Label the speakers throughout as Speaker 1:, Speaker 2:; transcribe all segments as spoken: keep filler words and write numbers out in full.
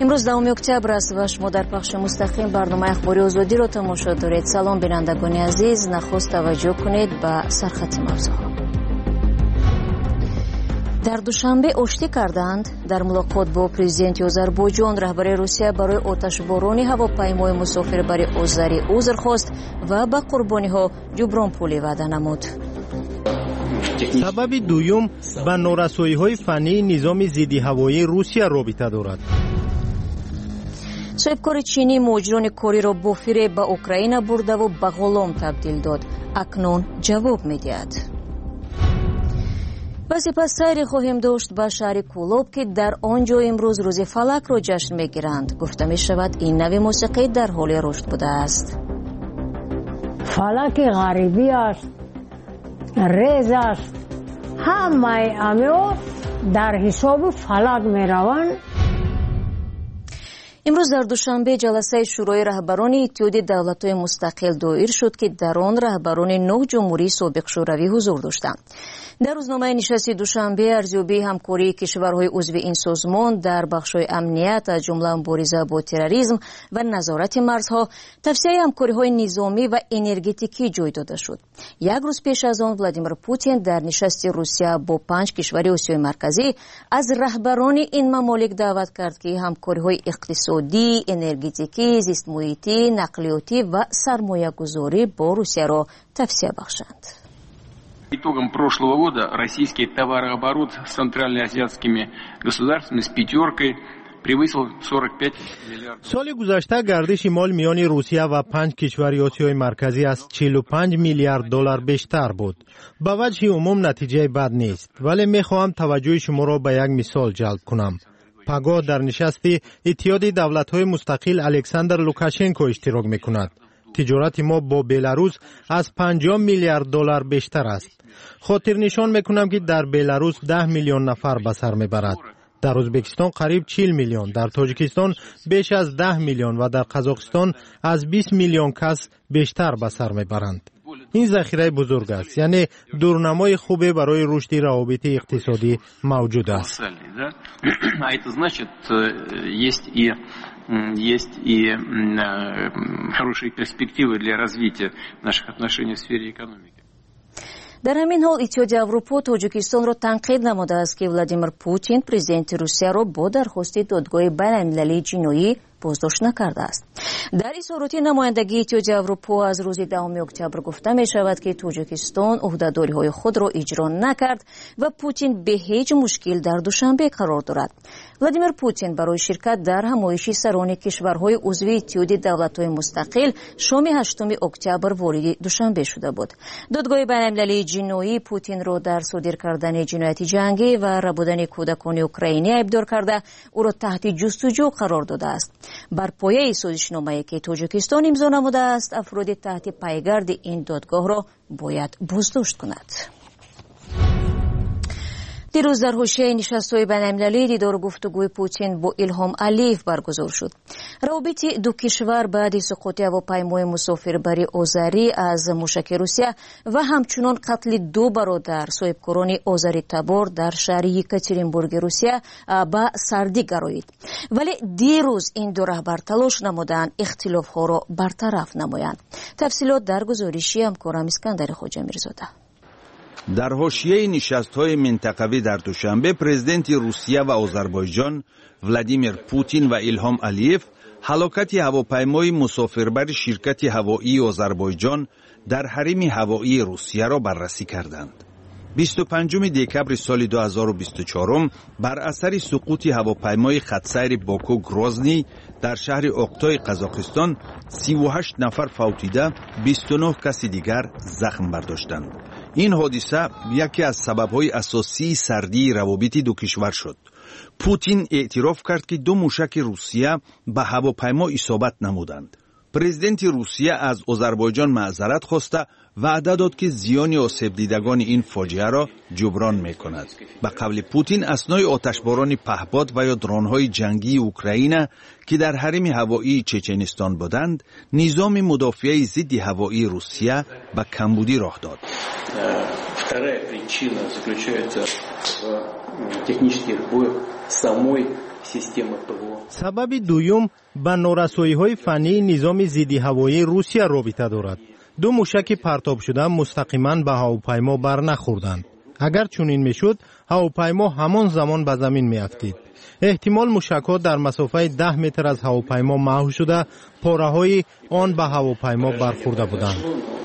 Speaker 1: امروز دهم اکتبر است و شما در پخش مستقیم برنامه اخباری آزادی را تماشا دارید. سلام بینندگان عزیز، نخست توجه کنید به سرخط موضوع. در دوشنبه آشتی کردند. در ملاقات با پرزیدنت آذربایجان رهبر روسیه برای آتشباران هواپیمای مسافربری آذری عذر خواست و به قربانی‌ها جبران پولی وعده نمود.
Speaker 2: سبب دوم به نارسایی‌های فنی نظام ضد هوایی روسیه رابطه دارد.
Speaker 1: صاحبکار چینی مهاجران کاری را با فریب به اوکراین برده و به غلام تبدیل داد. اکنون جواب می‌دهد. و سپس سری خواهیم داشت به شهر کولوب که در آنجا امروز روز فلک را جشن می‌گیرند. گفته می‌شود این نوع موسیقی در حال رشد بوده است.
Speaker 3: فلک غریبی است، ریز است. همه امور در حساب فلک می‌روند.
Speaker 1: امروز در دوشنبه جلسه شورای رهبران اتحادیه دولت‌های مستقل دایر شد که در آن رهبران نه جمهوری سابق شوروی حضور داشتند. در روزنامه نشست دوشنبه ارزیابی همکاری کشورهای عضو این سازمان در بخش‌های امنیت از جمله مبارزه با تروریسم و نظارت مرزها، توسعه همکاری‌های نظامی و انرژتیکی جای داده شد. یک روز پیش از آن ولادیمیر پوتین در نشست روسیه با پنج کشور آسیای مرکزی از رهبران این ممالک دعوت کرد که همکاری‌های اقتصادی، انرژتیکی، زیست محیطی، نقلیاتی و سرمایه‌گذاری با روسیه را توسعه بخشند.
Speaker 4: Итогом прошлого года российский товарооборот с центральноазиатскими государствами с пятеркой превысил сорок пять миллиардов.
Speaker 2: سال گذشته گردش مال میان روسیه و پنج کشور آسیای مرکزی از چهل و پنج میلیارد دلار بیشتر بود. به وجه عموم نتیجه بد نیست، ولی میخواهم توجه شما را به یک مثال جلب کنم. پگاه در نشست اتحاد دولت‌های مستقل الکساندر لوکاشنکو اشتراک میکند. تجارت ما با بلاروس از پنجاه میلیارد دلار بیشتر است. خاطر نشان میکنم که در بلاروس ده میلیون نفر به سر میبرد. در ازبکستان قریب چهل میلیون، در تاجیکستان بیش از ده میلیون و در قزاقستان از بیست میلیون کس بیشتر به سر میبرند. این ذخیره بزرگ است، یعنی دورنمای خوبی برای رشد روابط اقتصادی موجود است.
Speaker 4: Есть и хорошие перспективы для развития наших отношений в сфере экономики.
Speaker 1: در همین حال اتحادیه اروپا تاجیکستان را تنقید نموده است که ولادیمیر پوتین پرزیدنت روسیه را با درخواست دادگاه بین‌المللی جنایی بازداشت نکرده است. در اظهارات نمایندگی اتحادیه اروپا از روز دهم اکتبر گفته می شود که تاجیکستان عهده‌داری‌های خود را اجرا نکرد و پوتین به هیچ مشکل در دوشنبه قرار دارد. ولادیمیر پوتین برای شرکت در همایش سران کشورهای عضو اتحادیه دولت‌های مستقل شام هشتم اکتبر وارد دوشنبه شده بود. دادگاه بین‌المللی جنایی پوتین را در صادر کردن جنایت جنگی و ربودن کودکان اوکراینی ابدار کرده او را تحت جستجو قرار داده است. بر پایه سازشنامه‌ای که تاجیکستان امضا نموده است، افراد تحت پیگرد این دادگاه را باید بازداشت کند. دیروز در حاشیه نشست‌های بین‌المللی دیدار و گفتگوی پوتین با ایلهام علیف برگزار شد. روابط دو کشور بعد سقوط هواپیمای مسافربری آذری از موشک روسیه و همچنان قتل دو برادر صاحبکاران آذری تبار در شهر یکاترینبورگ روسیه به سردی گرایید. ولی دیروز این دو رهبر تلاش نمودند اختلاف‌ها را برطرف نمایند. تفصیلات در گزارشی همکارم اسکندر خواجه میرزاده.
Speaker 5: در حاشیه نشست‌های منطقوی در دوشنبه پرزیدنت روسیه و آذربایجان ولادیمیر پوتین و ایلهام علیف هلاکت هواپیمای مسافربر شرکت هوایی آذربایجان در حریم هوایی روسیه را بررسی کردند. بیست و پنجم دکبر سال دو هزار و بیست و چهار بر اثر سقوط هواپیمای خطسیر باکو گروزنی در شهر اقتای قزاقستان سی و هشت نفر فوت دیده، بیست و نه کس دیگر زخم برداشتند. این حادثه یکی از سبب‌های اساسی سردی روابط دو کشور شد. پوتین اعتراف کرد که دو موشک روسیه به هواپیما اصابت نمودند. پرزیدنت روسیه از آذربایجان معذرت خواسته وعده داد که زیان آسیب دیدگان این فاجعه را جبران می‌کند. به قول پوتین اثنای آتشباران پهپاد و یا درون‌های جنگی اوکراین که در حریم هوایی چچنستان بودند، نظام مدافعه ضد هوایی روسیه به کمبودی راه داد.
Speaker 6: Вторая причина заключается в технических сбоях самой
Speaker 2: سبب دوم با نارسایی‌های فنی نظام ضد هوایی روسیه رابطه دارد. دو موشک پرتاب شده مستقیما به هواپیما بر نخوردند. اگر چنین میشد هواپیما همان زمان به زمین میافتید. احتمال موشک‌ها در مسافه ده متر از هواپیما محو شده پاره‌های آن به هواپیما برخورده بودند.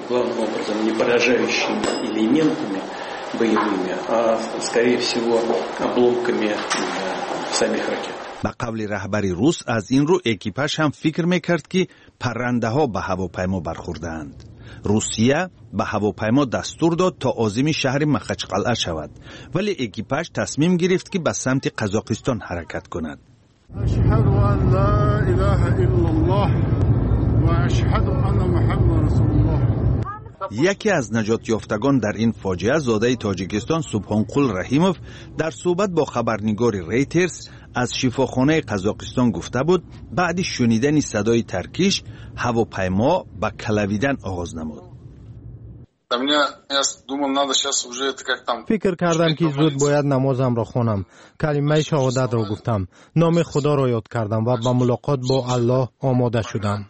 Speaker 5: به قول رهبر روس از این رو اکیپاژ هم فکر میکرد که پرنده ها به هواپیما برخوردند. روسیه به هواپیما دستور داد تا عازم شهر مخچقلعه شود، ولی اکیپاژ تصمیم گرفت که به سمت قزاقستان حرکت کند.
Speaker 6: اشهد ان لا اله الا الله و اشهد ان محمد رسول الله.
Speaker 5: یکی از نجات یافتگان در این فاجعه زاده تاجیکستان سبحانقول رحیموف در صحبت با خبرنگار ریترز از شفاخانه قزاقستان گفته بود بعد شنیدن صدای ترکیش هواپیما به کلویدن آغاز نمود.
Speaker 2: فکر کردم که زود باید نمازم را خوانم. کلمه شهادت را گفتم. نام خدا را یاد کردم و به ملاقات با الله آماده شدم.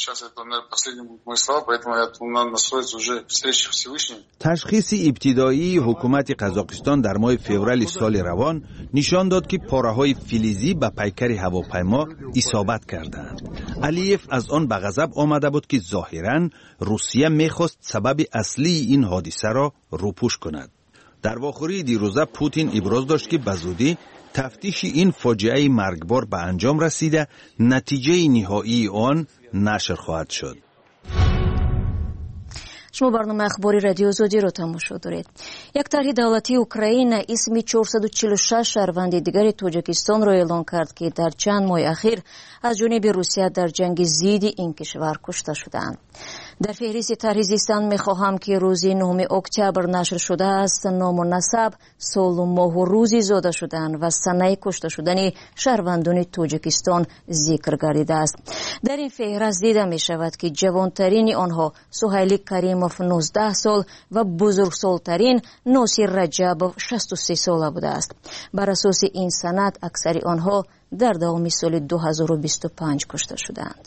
Speaker 5: تشخیص ابتدایی حکومت قزاقستان در ماه فوریه سال روان نشان داد که پاره‌های فلزی به پیکر هواپیما اصابت کردند. علیف از آن به غضب آمده بود که ظاهراً روسیه می‌خواست سبب اصلی این حادثه را روپوش کند. در واخوری دیروزه پوتین ابراز داشت که بزودی تفتیش این فاجعه مرگبار به انجام رسیده، نتیجه نهایی آن نشر خواهد شد.
Speaker 1: شما برنامه اخباری رادیو زودی رو تماشا دارید. یک طرح دولتی اوکراین اسم چهارصد و چهل و شش شهروند دیگر تاجیکستان را اعلام کرد که در چند ماه اخیر از جانب روسیه در جنگ ضد این کشور کشته شدند. در فهرست طرح زیستن می‌خواهم که روز نهم اکتبر نشر شده است نام و نسب، سال و ماه و روزی زاده شدن و سنه کشته شدن شهروندان تاجیکستان ذکر گردیده است. در این فهرست دیده می شود که جوانترین آنها سهیل کریموف نوزده سال و بزرگسالترین ناصر رجبوف شصت و سه ساله بوده است. بر اساس این سند اکثر آنها در دوام سال دو هزار و بیست و پنج کشته شدند.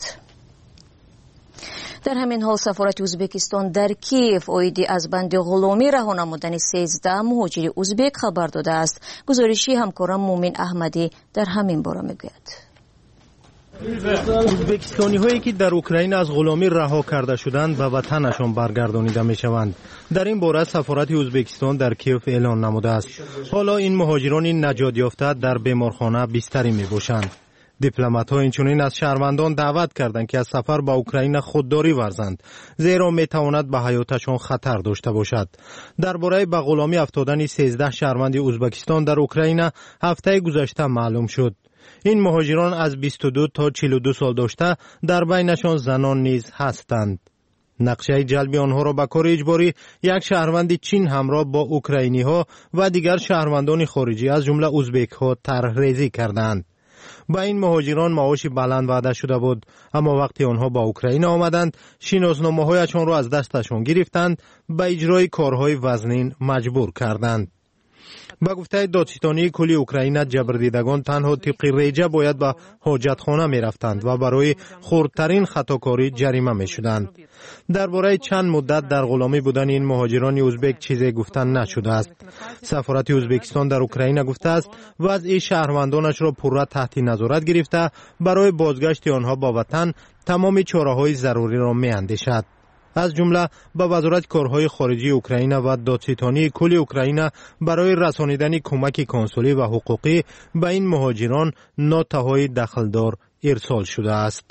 Speaker 1: در همین حال سفارت ازبکستان در کیف اویدی از بند غلامی رها نمودن سیزده مهاجر ازبک خبر داده است. گزارشی همکارم مومن احمدی در همین باره میگوید.
Speaker 2: ازبکستانی هایی که در اوکراین از غلامی رها کرده شدند به وطنشان برگردانیده می شوند. در این باره سفارت ازبکستان در کیف اعلان نموده است. حالا این مهاجران نجات یافته در بیمارخانه بستری می باشند. دیپلمات ها اینچنین از شهروندان دعوت کردند که از سفر به اوکراین خودداری ورزند، زیرا می تواند به حیاتشان خطر داشته باشد. درباره به غلامی افتادن سیزده شهروند ازبکستان در اوکراین هفته گذشته معلوم شد. این مهاجران از بیست و دو تا چهل و دو سال داشته، در بینشان زنان نیز هستند. نقشه جلب آنها را به کار اجباری یک شهروند چین همراه با اوکراینی ها و دیگر شهروندان خارجی از جمله ازبک ها طرح ریزی کردند. با این مهاجران معاش بلند وعده شده بود، اما وقتی آنها با اوکراین آمدند شناسنامه‌هایشان را از دستشان گرفتند، به اجرای کارهای وزنین مجبور کردند. با گفته دادستانی کلی اوکراین جبردیدگان تنها طبق ریجه باید به حاجتخانه می رفتند و برای خردترین خطاکاری جریمه می شدند. درباره چند مدت در غلامی بودن این مهاجران ازبک چیزی گفتن نشده است. سفارت ازبکستان در اوکراین گفته است وضع شهروندانش را پورا تحت نظارت گرفته، برای بازگشت آنها با وطن تمام چاره‌های ضروری را می اندیشد. از جمله به وزارت کارهای خارجی اوکراین و دادستانی کل اوکراین برای رسانیدن کمک کنسولی و حقوقی به این مهاجران نوت‌های دخلدار ارسال شده است.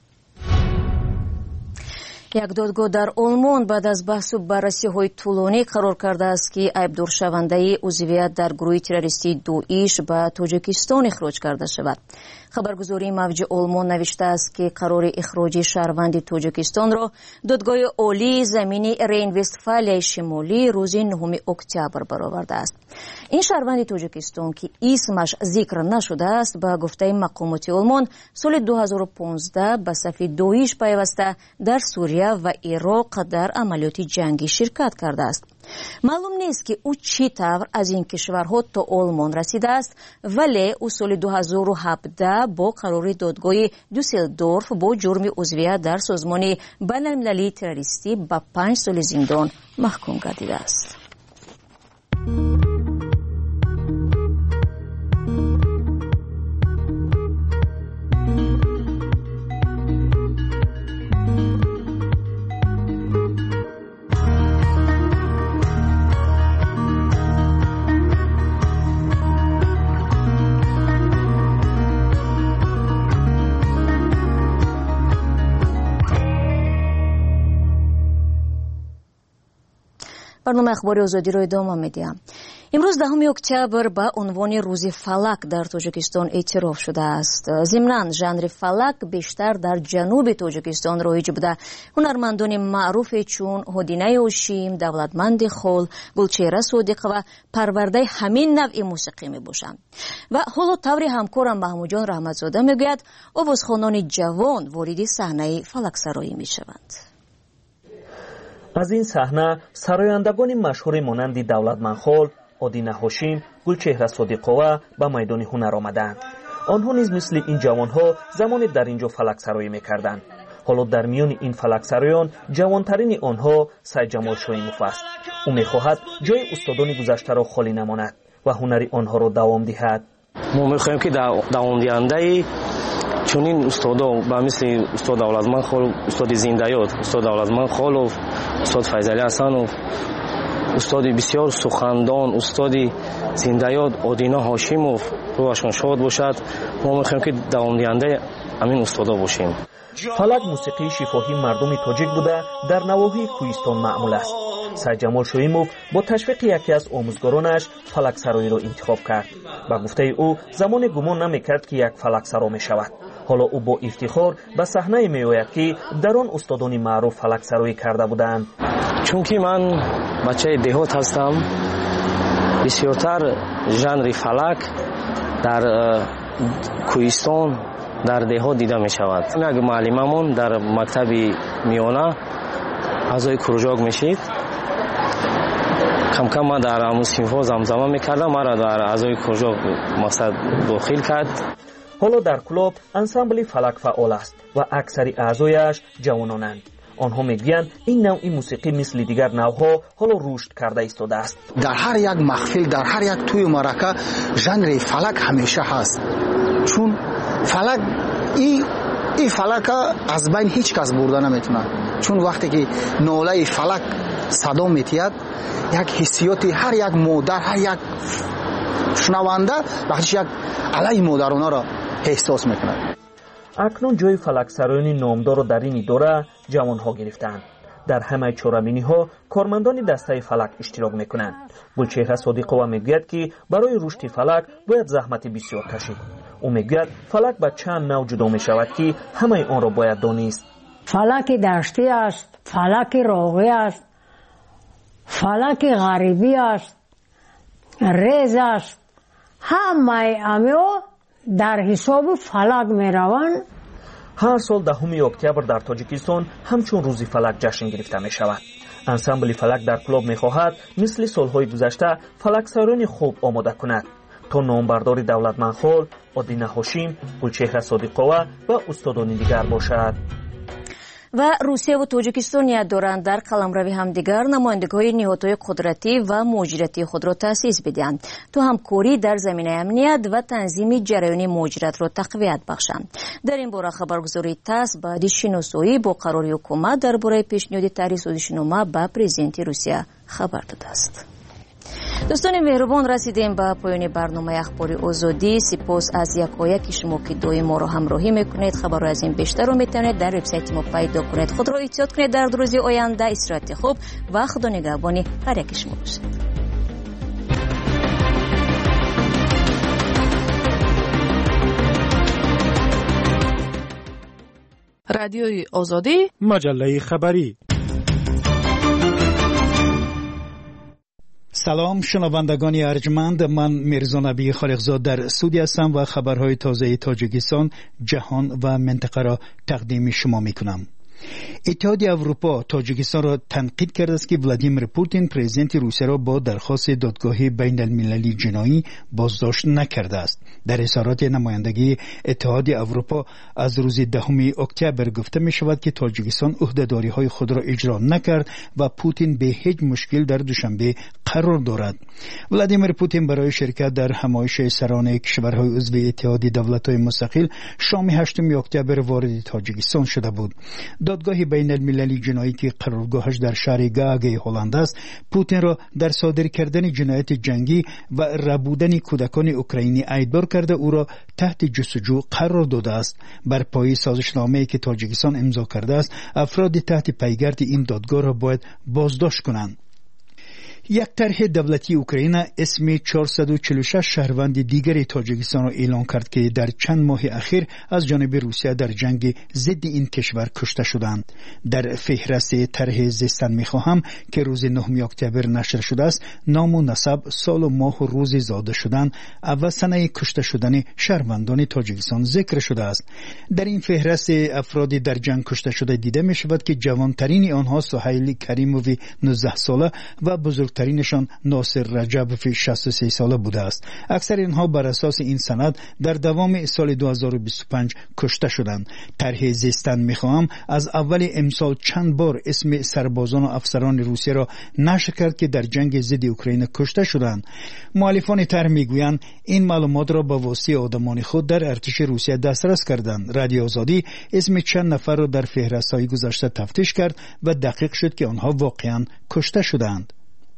Speaker 1: یک دادگاه در آلمان بعد از بحث و بررسی‌های طولانی قرار کرده است که عیب‌دارشونده عضویت در گروه تروریستی داعش به تاجیکستان اخراج کرده شود. خبرگزاری موج آلمان نوشته است که قرار اخراج شهروند تاجیکستان را دادگاه عالی زمینی رین وستفالیا شمالی روز نهم اکتبر برآورده است. این شهروند تاجیکستان که اسمش ذکر نشده است به گفته مقامات آلمان سال دو هزار و پانزده به صف داعش پیوسته در سوریه سوریه و عراق در عملیات جنگی شرکت کرده است. معلوم نیست که او چی طور از این کشورها تا آلمان رسیده است، ولی او سال دو هزار و هفده با قرار دادگاه دوسلدورف با جرم عضویت در سازمان بین‌المللی تروریستی به پنج سال زندان محکوم گردیده است. برنامه اخبار آزادی رو ادامه میدیم. امروز دهم اکتبر به عنوان روز فلک در تاجیکستان اعتراف شده است. ضمناً ژانر فلک بیشتر در جنوب تاجیکستان رایج بوده. هنرمندان معروف چون هدینه هاشیم، دولتمند خول، گلچهره صادق و پرورده همین نوع موسیقی می باشند. و حالا طوری همکارم محمود جان رحمتزاده میگوید آوازخوانان جوان وارد صحنه فلک سرایی می شوند.
Speaker 7: از این صحنه سرایندگان مشهور مانند دولتمندخول، آدینه هاشیم، گلچهره صادقова به میدان هنر آمدند. آنها نیز مثل این جوانها زمانی در اینجا فلک سرایی میکردند. حالا در میان این فلک سرایان جوانترین آنها سید جمال شایموف است. او میخواهد جای استادان گذشته را خالی نماند و هنر آنها را دوام دهد.
Speaker 8: ما میخواهیم که دوام دهنده چونین استادا با مثل استاد دولتمندخول، استاد زنده‌یاد، استاد دولتمندخولов، استاد فیضعلی حسنов، استاد بسیار سخندان، استاد زنده‌یاد آدینه هاشیمov روحشان شاد باشد. ما می‌خواهیم که دوام دهنده همین استادا باشیم.
Speaker 7: فلک موسیقی شفاهی مردم تاجیک بوده در نواحی کوهستان معمول است. سید جمال شایموف با تشویق یکی از آموزگارانش فلک سرایی را انتخاب کرد. با گفته او زمان گمان نمی‌کرد که یک فلک سرا می‌شود. حالا او با افتخار به صحنه میآید که در آن استادان معروف فلک سرایی کرده بودند.
Speaker 8: چون که من بچه دهات هستم، بسیارتر ژانر فلک در کوهستان در دهات دیده می شود. یک معلممون در مکتب میانه اعضای کروژاک میشید. کم کم من در همون صنف‌ها زمزمه میکردم، مرا در اعضای کروژاک مقصد داخل کرد.
Speaker 7: حالا در کلوب انسامبل فلک فعال است و اکثر اعضایش جوانانند. آنها میگویند این نوع موسیقی مثل دیگر نوعها حالا رشد کرده ایستاده است.
Speaker 9: در هر یک محفل، در هر یک توی مرکه ژانر فلک همیشه هست. چون فلک این این فلک از بین هیچ کس برده نمیتونه. چون وقتی که ناله فلک صدا میتید، یک حسیاتی هر یک مادر، هر یک شنونده وقتی یک علیه مادرانه را احساس میکنند.
Speaker 7: اکنون جای فلک سرایان نامدار را در این دوره جوانها گرفتند. در همه چهارمینی ها کارمندان دسته فلک اشتراک میکنند. گلچهره صادقова میگوید که برای رشد فلک باید زحمت بسیار کشید. او میگوید فلک به چند نوع جدا میشود که همه آن را باید دانست.
Speaker 3: فلک دشتی است، فلک راغی است، فلک غریبی است، ریز است. همه امیو در حساب فلک می روند.
Speaker 7: هر سال دهم اکتبر در تاجیکستان همچون روز فلک جشن گرفته می شود. انسامبل فلک در کلوب می خواهد مثل سالهای گذشته فلک سرایان خوب آماده کند تا نامبردار دولتمندخول، آدینه هاشیم، گلچهره صادقова و استادان دیگر باشد.
Speaker 1: و روسیه و تاجیکستان نیت دارند در قلمرو همدیگر نمایندگی‌های نهادهای قدرتی و مهاجرتی خود را تأسیس بدهند تا همکاری در زمینه امنیت و تنظیم جریان مهاجرت را تقویت بخشند. در این باره خبرگزاری تاس بعد شناسایی با قرار حکومت درباره پیشنهاد طرح سازشنامه به پرزیدنت روسیه خبر داده است. دوستان مهربان، رسیدیم به پایان برنامه اخباری آزادی. سپاس از یکایک شما که دائم ما را همراهی میکنید. خبر را از این بیشتر رو میتونید در وبسایت ما پیدا کنید. خود را احتیاط کنید. در روز آینده استراحت خوب و خدا نگهبان هر یک شما باشید.
Speaker 10: رادیوی آزادی،
Speaker 2: مجله خبری.
Speaker 11: سلام شنوندگان ارجمند، من میرزا نبی خالقزاد در استودیو هستم و خبرهای تازه تاجیکستان، جهان و منطقه را تقدیم شما میکنم. اتحادیه اروپا تاجیکستان را تنقید کرده است که ولادیمیر پوتین پرزیدنت روسیه را با درخواست دادگاه بین المللی جنایی بازداشت نکرده است. در اظهارات نمایندگی اتحادیه اروپا از روز دهم اکتبر گفته می شود که تاجیکستان عهده‌داری های خود را اجرا نکرد و پوتین به هیچ مشکل در دوشنبه قرار دارد. ولادیمیر پوتین برای شرکت در همایش سران کشورهای عضو اتحاد دولت‌های مستقل شام هشتم اکتبر وارد تاجیکستان شده بود. دادگاه بین المللی جنایی که قرارگاهش در شهر گاگ هلند است، پوتین را در صادر کردن جنایت جنگی و ربودن کودکان اوکراینی ایدار کرده او را تحت جستجو قرار داده است. بر پایه سازشنامه‌ای که تاجیکستان امضا کرده است، افراد تحت پیگرد این دادگاه را باید بازداشت کنند. یک طرح دولتی اوکراین اسم چهارصد و چهل و شش شهروند دیگر تاجیکستان را اعلام کرد که در چند ماه اخیر از جانب روسیه در جنگ ضد این کشور کشته شدند. در فهرست طرح زیستن میخواهم که روز نهم اکتبر نشر شده است، نام و نسب، سال و ماه و روز زاده شدن و سنه کشته شدن شهروندان تاجیکستان ذکر شده است. در این فهرست افراد در جنگ کشته شده دیده می شود که جوانترین آنها سهیل کریمووی نوزده ساله و بزرگ ترینشان ناصر رجبوف شصت و سه ساله بوده است. اکثر اینها بر اساس این سند در دوام سال دو هزار و بیست و پنج کشته شدند. طرح زیستن میخواهم از اول امسال چند بار اسم سربازان و افسران روسیه را نشر کرد که در جنگ ضد اوکراین کشته شدند. مؤلفان طرح میگویند این معلومات را با واسطه آدمان خود در ارتش روسیه دسترس کردند. رادیو آزادی اسم چند نفر را در فهرست‌های گذشته تفتیش کرد و دقیق شد که آنها واقعا کشته شدند.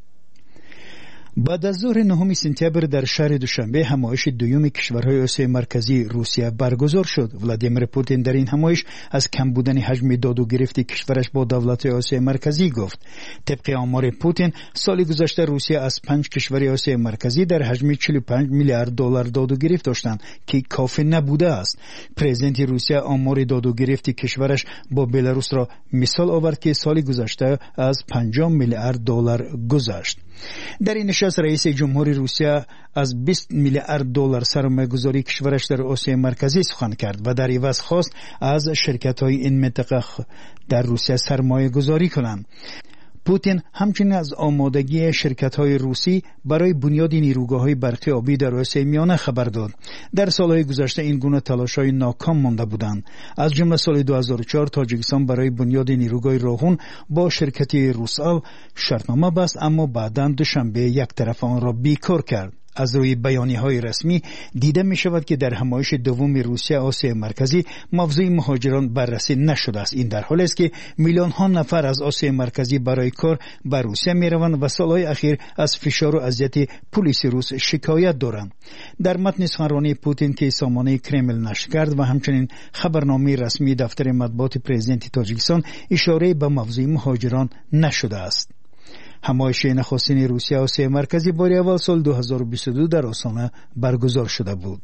Speaker 11: بعد از ظهر نهم سپتامبر در شهر دوشنبه همایش دوم کشورهای آسیای مرکزی روسیه برگزار شد. ولادیمیر پوتین در این همایش از کم بودن حجم داد و گرفت کشورش با دولت‌های آسیای مرکزی گفت. طبق آمار پوتین، سال گذشته روسیه از پنج کشور آسیای مرکزی در حجم چهل و پنج میلیارد دلار داد و گرفت داشتند که کافی نبوده است. پرزیدنت روسیه آمار داد و گرفت کشورش با بلاروس را مثال آورد که سال گذشته از پنجاه میلیارد دلار گذشت. در این نشست رئیس جمهوری روسیه از بیست میلیارد دلار سرمایه‌گذاری کشورش در آسیای مرکزی سخن کرد و در عوض خواست از شرکت‌های این منطقه در روسیه سرمایه‌گذاری کنند. پوتین همچنین از آمادگی شرکت‌های روسی برای بنیاد نیروگاه‌های برقی آبی در آسیای میانه خبر داد. در سال‌های گذشته این گونه تلاش‌های ناکام مانده بودند. از جمله سال دو هزار و چهار تاجیکستان برای بنیاد نیروگاه راهون با شرکت روسال شرطنامه بست، اما بعداً دوشنبه یک طرف آن را بیکار کرد. از روی بیانیه‌های رسمی دیده می شود که در همایش دوم روسیه آسیای مرکزی موضوع مهاجران بررسی نشده است. این در حالی است که میلیون ها نفر از آسیای مرکزی برای کار به روسیه می روند و سالهای اخیر از فشار و اذیت پلیس روس شکایت دارند. در متن سخنرانی پوتین که سامانه کرمل نشر کرد و همچنین خبرنامه رسمی دفتر مطبوعات پرزیدنت تاجیکستان اشاره به موضوع مهاجران نشده است. همایش نخستین روسیه آسیای مرکزی بار اول سال دو هزار و بیست و دو در آستانه برگزار شده بود.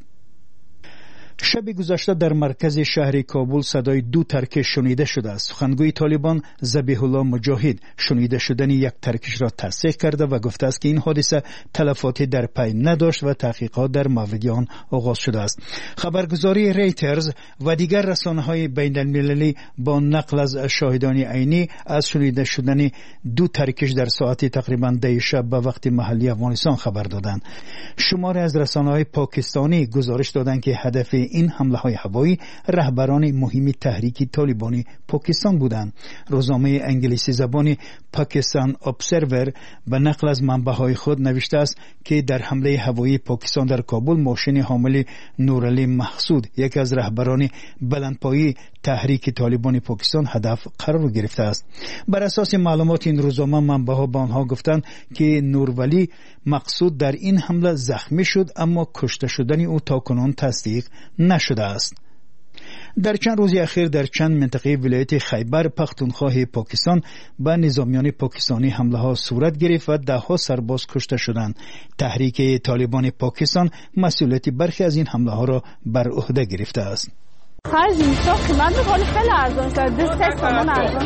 Speaker 11: شب گذشته در مرکز شهر کابل صدای دو ترکش شنیده شده است. سخنگوی طالبان ذبیح الله مجاهد شنیده شدن یک ترکش را تصدیق کرده و گفته است که این حادثه تلفاتی در پی نداشت و تحقیقات در مورد آن آغاز شده است. خبرگزاری ریترز و دیگر رسانه‌های بین المللی با نقل از شاهدان عینی از شنیده شدن دو ترکش در ساعت تقریبا ده شب به وقت محلی افغانستان خبر دادند. شماری از رسانه‌های پاکستانی گزارش دادند که هدف این حمله های هوایی رهبران مهم تحریک طالبانی پاکستان بودند. روزنامه انگلیسی زبان پاکستان ابزرور به نقل از منبع‌های خود نوشته است که در حمله هوایی پاکستان در کابل ماشین حامل نورعلی محسود، یکی از رهبران بلندپایه تحریک طالبان پاکستان، هدف قرار گرفته است. بر اساس معلومات این روزنامه، منبع‌ها به آنها گفتند که نورعلی محسود در این حمله زخمی شد، اما کشته شدن او تاکنون تصدیق نشده است. در چند روز اخیر در چند منطقه ولایت خیبر پختونخوا پاکستان به نظامیان پاکستانی حمله ها صورت گرفت و ده ها سرباز کشته شدند. تحریک طالبان پاکستان مسئولیت برخی از این حمله ها را بر عهده گرفته است.
Speaker 12: خرج اینجا قیمت می‌کنه خیلی ارزان شد. دو سه تومن ارزان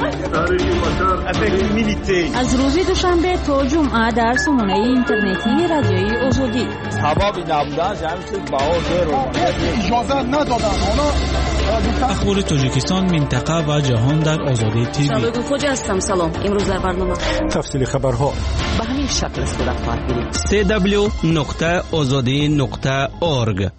Speaker 12: شد.
Speaker 1: از روز دوشنبه تا جمعه در سامانه اینترنتی رادیوی آزادی.
Speaker 13: سبب نبودن جمعیت باور رو اجازه ندادن. اونا اخبار تاجیکستان، منطقه و جهان در آزادی تیوی.
Speaker 14: شبگو خوج هستم. سلام. امروز در برنامه
Speaker 11: تفصیل خبرها
Speaker 14: به همین شکل است. در گیرید
Speaker 15: سی دبلیو نقطه آزادی نقطه اورگ.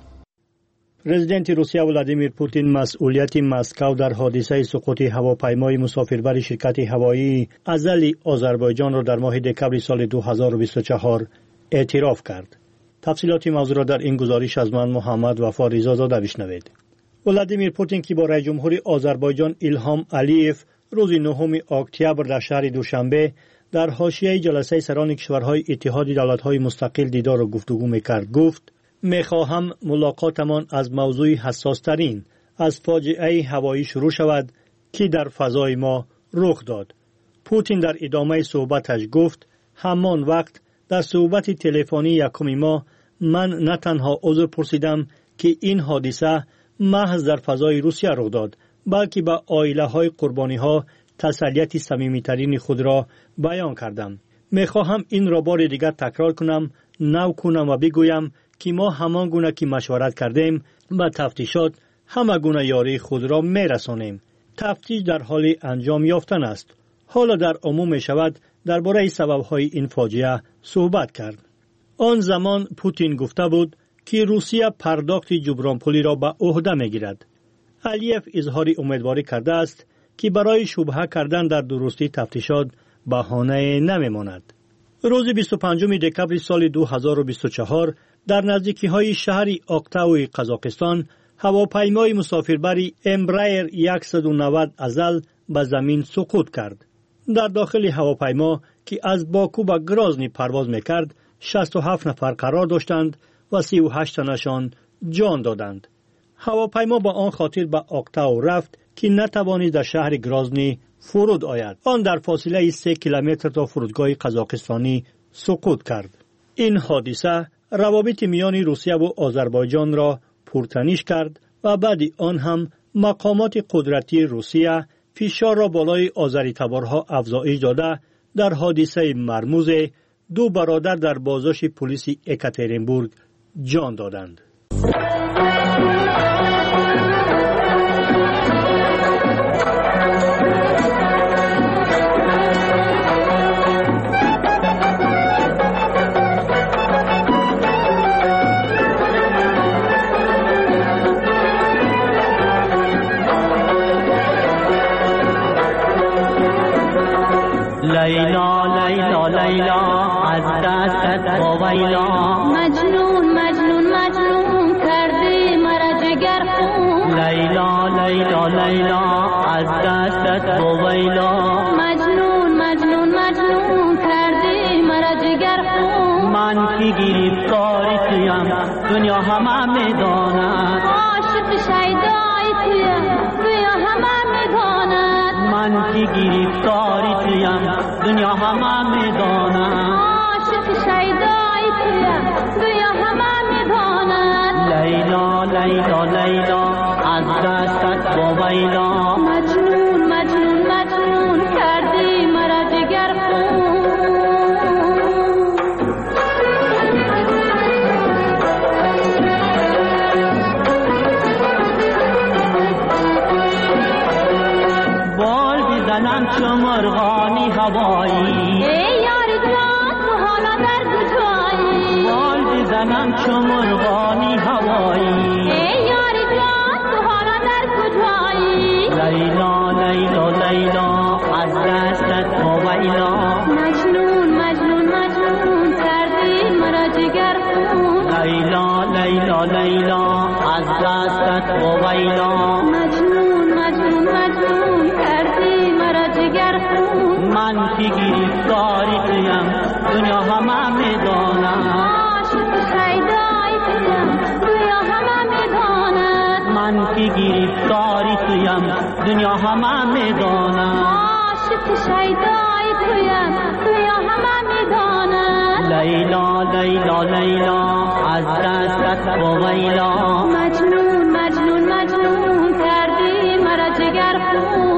Speaker 16: پرزیدنت روسیه ولادیمیر پوتین مسئولیت مسکو در حادثه سقوط هواپیمای مسافربر شرکت هوایی ازلی آذربایجان را در ماه دکمبر سال دو هزار و بیست و چهار اعتراف کرد. تفصیلات موضوع را در این گزارش از من محمد وفا رضازاده بشنوید. ولادیمیر پوتین که با رئیس جمهور آذربایجان ایلهام علیف روز نهم اکتبر در شهر دوشنبه در حاشیه جلسه سران کشورهای اتحاد دولت‌های مستقل دیدار و گفتگو می‌کرد گفت: می‌خواهم ملاقاتمان از موضوع حساس‌ترین از فاجعه هوایی شروع شود که در فضای ما رخ داد. پوتین در ادامه صحبتش گفت: همان وقت در صحبت تلفنی یکم ماه من نه تنها عذر پرسیدم که این حادثه محض در فضای روسیه رخ داد، بلکه به عائله‌های قربانی‌ها تسلیت صمیمی‌ترین خود را بیان کردم. می‌خواهم این را بار دیگر تکرار کنم، نو کنم و بگویم که ما همان گونه که مشورت کردیم و تفتیشات همه گونه یاری خود را می‌رسانیم. تفتیش در حال انجام یافتن است. حالا در عموم می شود درباره سبب‌های این فاجعه صحبت کرد. آن زمان پوتین گفته بود که روسیه پرداخت جبران پولی را به عهده می‌گیرد. علیف اظهار امیدواری کرده است که برای شبهه کردن در درستی تفتیشات بهانه نمی‌ماند. روز بیست و پنجم دکمبر سال دو هزار و بیست و چهار در نزدیکی‌های شهر آکتاوی قزاقستان هواپیمای مسافربری امبرایر صد و نود ازل به زمین سقوط کرد. در داخل هواپیما که از باکو به گرازنی پرواز می‌کرد شصت و هفت نفر قرار داشتند و سی و هشت تنشان جان دادند. هواپیما با آن خاطر به آکتاو رفت که نتوانید در شهر گرازنی فرود آید. آن در فاصله سه کیلومتر تا فرودگاه قزاقستانی سقوط کرد. این حادثه روابط میان روسیه و آذربایجان را پرتنش کرد و بعد آن هم مقامات قدرتی روسیه فشار را بالای آذری تبارها افزایش داده در حادثه مرموز دو برادر در بازداشت پلیس اکاترینبورگ جان دادند.
Speaker 17: لیلا لیلا لیلا از دستت باویلا مجنون مجنون مجنون کردی مرا جگر خون لیلا لیلا لیلا از دستت باویلا مجنون مجنون مجنون کردی مرا جگر خون من کی گرفتار تویم دنیا همه میداند عاشق شیدای تویم دنیا همه میداند من کی گرفتار تویم دنیا همه میداند عاشق شیدای تویم دنیا همه میداند لیلا لیلا لیلا از دستت باویلا مجنون مجنون مجنون کردی مرا جگر خون بال بزنم چو مرغانی هوایی ای یار جان تو حالا در کجایی بال بزنم چو مرغانی هوایی ای یار جان تو حالا در کجایی لیلا لیلا لیلا از دستت باویلا مجنون مجنون مجنون کردی مرا جگر خون لیلا لیلا لیلا از دستت باویلا مجنون مجنون مجنون کردی مرا جگر خون من کی گرفتاری تویم دنیا همه میداند عاشق شیدای تویم دنیا همه میداند من کی گرفتاری تویم دنیا همه میداند عاشق شیدای تویم دنیا همه میداند لیلا لیلا لیلا از دستت باویلا مجنون مجنون مجنون کردی مرا جگر خون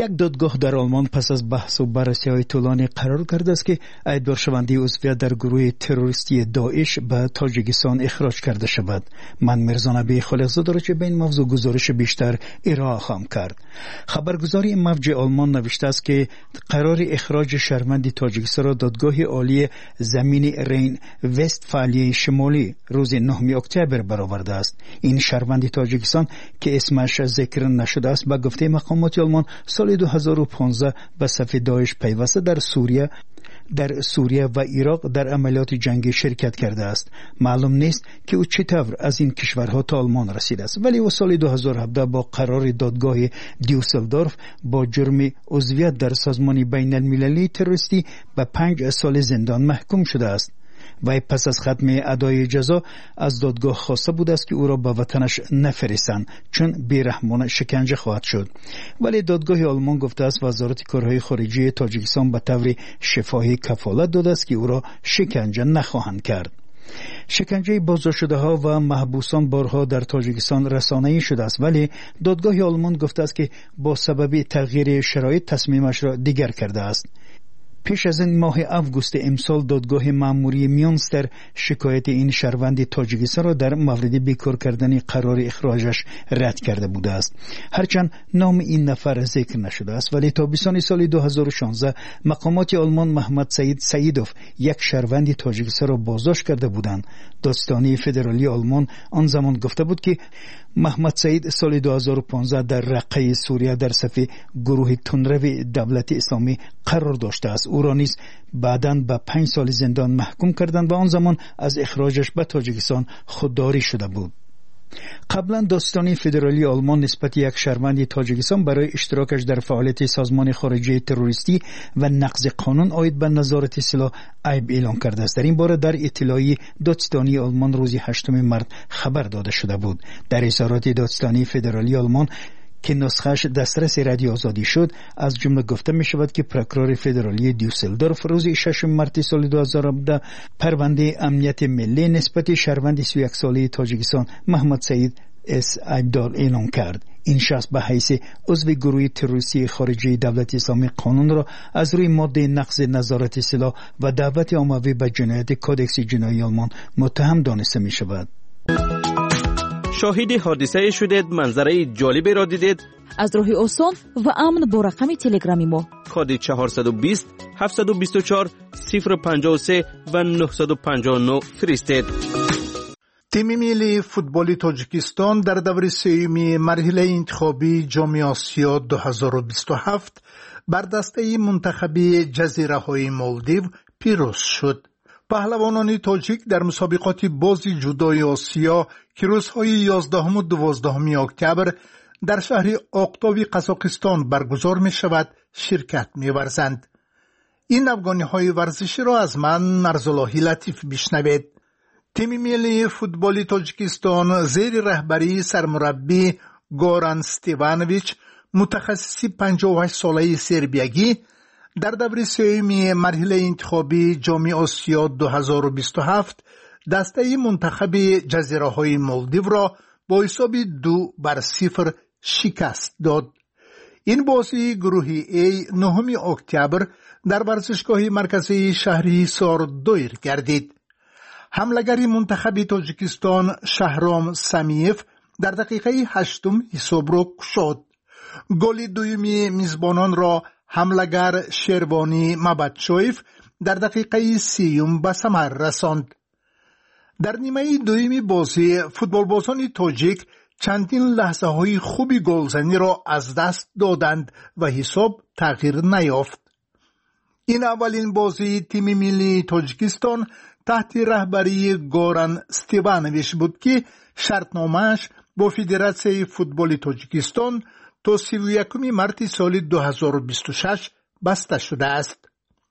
Speaker 11: یک دادگاه در آلمان پس از بحث و بررسی‌های طولانی قرار کرده است که ادعاشونده عضویت در گروه تروریستی داعش به تاجیکستان اخراج کرده شود. من مرزا نبی خالقزاده را که به این موضوع گزارش بیشتر ارائه خواهم کرد. خبرگزاری موج آلمان نوشته است که قرار اخراج شهروند تاجیکستان را دادگاه عالی زمین رین وستفالیه شمالی روز نهم اکتبر برآورده است. این شهروند تاجیکستان که اسمش ذکر نشده است به گفته مقامات آلمان سال دو هزار و پانزده به صف داعش پیوسته در سوریه در سوریه و عراق در عملیات جنگی شرکت کرده است. معلوم نیست که او چطور از این کشورها تا آلمان رسیده است، ولی او سال دو هزار و هفده با قرار دادگاه دیوسلدورف با جرم عضویت در سازمان بین المللی تروریستی به پنج سال زندان محکوم شده است. و پس از ختم ادای جزا از دادگاه خواسته بود است که او را به وطنش نفرستند چون بیرحمانه شکنجه خواهد شد. ولی دادگاه آلمان گفته است وزارت کارهای خارجه تاجیکستان به طور شفاهی کفالت داده است که او را شکنجه نخواهند کرد. شکنجه بازداشت شده ها و محبوسان بارها در تاجیکستان رسانه‌ای شده است، ولی دادگاه آلمان گفته است که با سبب تغییر شرایط تصمیمش را دیگر کرده است. پیش از این ماه اوگوست امسال دادگاه مأموری میونستر شکایت این شهروند تاجیکستان را در مورد بیکار کردن قرار اخراجش رد کرده بوده است. هرچند نام این نفر ذکر نشده است، ولی تابستان سال دو هزار و شانزده مقامات آلمان محمد سعید سعیدوف یک شهروند تاجیکستان را بازداشت کرده بودند. دادستانی فدرالی آلمان آن زمان گفته بود که محمد سعید سال دو هزار و پانزده در رقه سوریه در صف گروه تندرو دولت اسلامی قرار داشته است. او را نیز بعداً به پنج سال زندان محکوم کردند و آن زمان از اخراجش به تاجیکستان خودداری شده بود. قبلا دادستانی فدرالی آلمان نسبت یک شهروند تاجیکستان برای اشتراکش در فعالیت سازمان خارجی تروریستی و نقض قانون عاید به نظارت سلاح عیب اعلام کرده است. در این باره در اطلاعیه دادستانی آلمان روز هشتم مارس خبر داده شده بود. در اظهارات دادستانی فدرالی آلمان که نسخه‌اش دسترس رادیو آزادی شد از جمله گفته می شود که پروکرور فدرالی دیوسلدورف روز ششم مارس سال دو هزار و هفده پرونده امنیت ملی نسبت شهروند سی و یک ساله تاجیکستان محمد سعید اس عیبدار اعلام کرد. این شخص به حیث عضو گروه تروریستی خارجی دولت اسلامی قانون را از روی ماده نقض نظارت سلاح و دعوت عمومی به جنایت کودکس جنایی آلمان متهم دانسته می شود.
Speaker 15: شاهد حادثه شدید، منظره جالبی را دیدید؟
Speaker 10: از راه آسان و امن با رقم تلگرامی ما
Speaker 15: کد چهارصد و بیست هفتصد و بیست و چهار صفر پنجاه و سه و نهصد و پنجاه و نه فرستید.
Speaker 18: تیم ملی فوتبال تاجیکستان در دور سوم مرحله انتخابی جام آسیا دو هزار و بیست و هفت بر دسته منتخب جزیره های مالدیو پیروز شد. پهلوانان تاجیک در مسابقات بازی جودای آسیا که روزهای یازدهم و دوازدهم اکتبر در شهر آقتابی قزاقستان برگزار می شود شرکت می ورزند. این افغانی های ورزشی را از من مرزاللهی لطیف بشنوید. تیم ملی فوتبال تاجیکستان زیر رهبری سرمربی گوران ستیوانویچ متخصص پنجاه و هشت ساله سربیایی در دور سوم مرحله انتخابی جام آسیا دو هزار و بیست و هفت دسته منتخب جزیره های مالدیو را با حساب دو بر صفر شکست داد. این بازی گروه ای نهم اکتبر در ورزشگاه مرکزی شهر حصار دایر گردید. حمله‌گر منتخب تاجیکستان شهرام سمیف در دقیقه هشتم حساب را گشود. گل دومی میزبانان را حمله‌گر شیروانی مبادشویف در دقیقه سیوم به ثمر رساند. در نیمه دومی بازی فوتبالبازان تاجیک چندین لحظه های خوبی گلزنی را از دست دادند و حساب تغییر نیافت. این اولین بازی تیم ملی تاجیکستان تحت رهبری گوران ستیوانویچ بود که شرطنامه‌اش با فدراسیون فوتبال تاجیکستان تا سی و یکم مارس سال دو هزار و بیست و شش بسته شده است.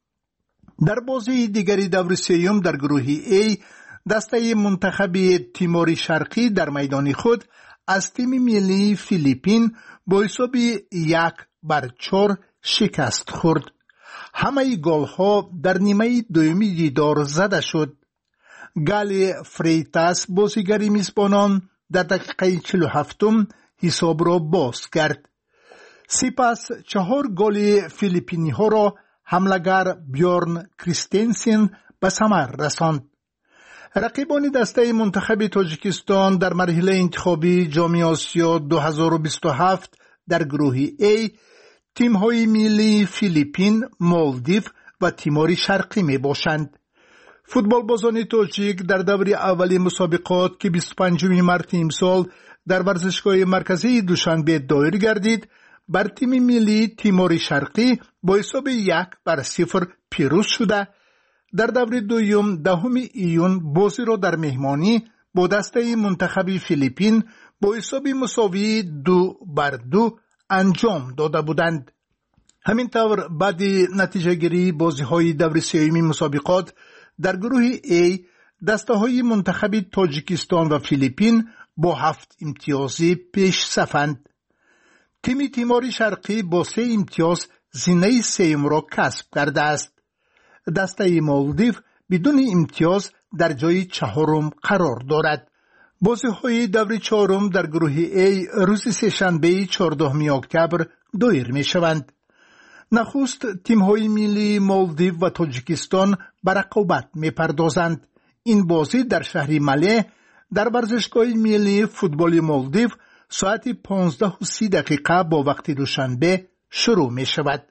Speaker 18: در بازی دیگری دور سوم در گروه ای دسته منتخب تیمور شرقی در میدان خود از تیم ملی فیلیپین با حساب یک بر چهار شکست خورد. همه گل ها در نیمه دومی دیدار زده شد. گل فریتاس بازیگر میزبانان در دقیقه چهل و هفتم حساب را باز کرد. سپس چهار گل فیلیپینی ها را حملگر بیورن کریستنسن به ثمر رساند. رقیبان دسته منتخب تاجیکستان در مرحله انتخابی جام آسیا دو هزار و بیست و هفت در گروه A تیم های ملی فیلیپین، مالدیو و تیمور شرقی می باشند. فوتبال بازان تاجیک در دور اولی مسابقات که بیست و پنجم مارس امسال در ورزشگاه مرکزی دوشنبه دایر گردید، بر تیم ملی تیمور شرقی با حساب یک بر صفر پیروز شده. در دور دوم دهم ایون بازی را در مهمانی با دسته منتخب فیلیپین با حساب مساوی دو بر دو انجام داده بودند. همینطور بعد نتیجه گیری بازی های دور سوم مسابقات در گروه A دسته های منتخب تاجیکستان و فیلیپین با هفت امتیازی پیش صفند. تیم تیمور شرقی با سه امتیاز زینه سوم را کسب کرده است. دسته مالدیو بدون امتیاز در جای چهارم قرار دارد. بازی های دور چهارم در گروه A روز سه‌شنبه چهاردهم اکتبر دایر می شوند. نخست تیم های ملی مالدیو و تاجیکستان به رقابت می پردازند. این بازی در شهر مله در ورزشگاه ملی فوتبال مالدیو ساعت پانزده و سی دقیقه با وقت دوشنبه شروع می شود.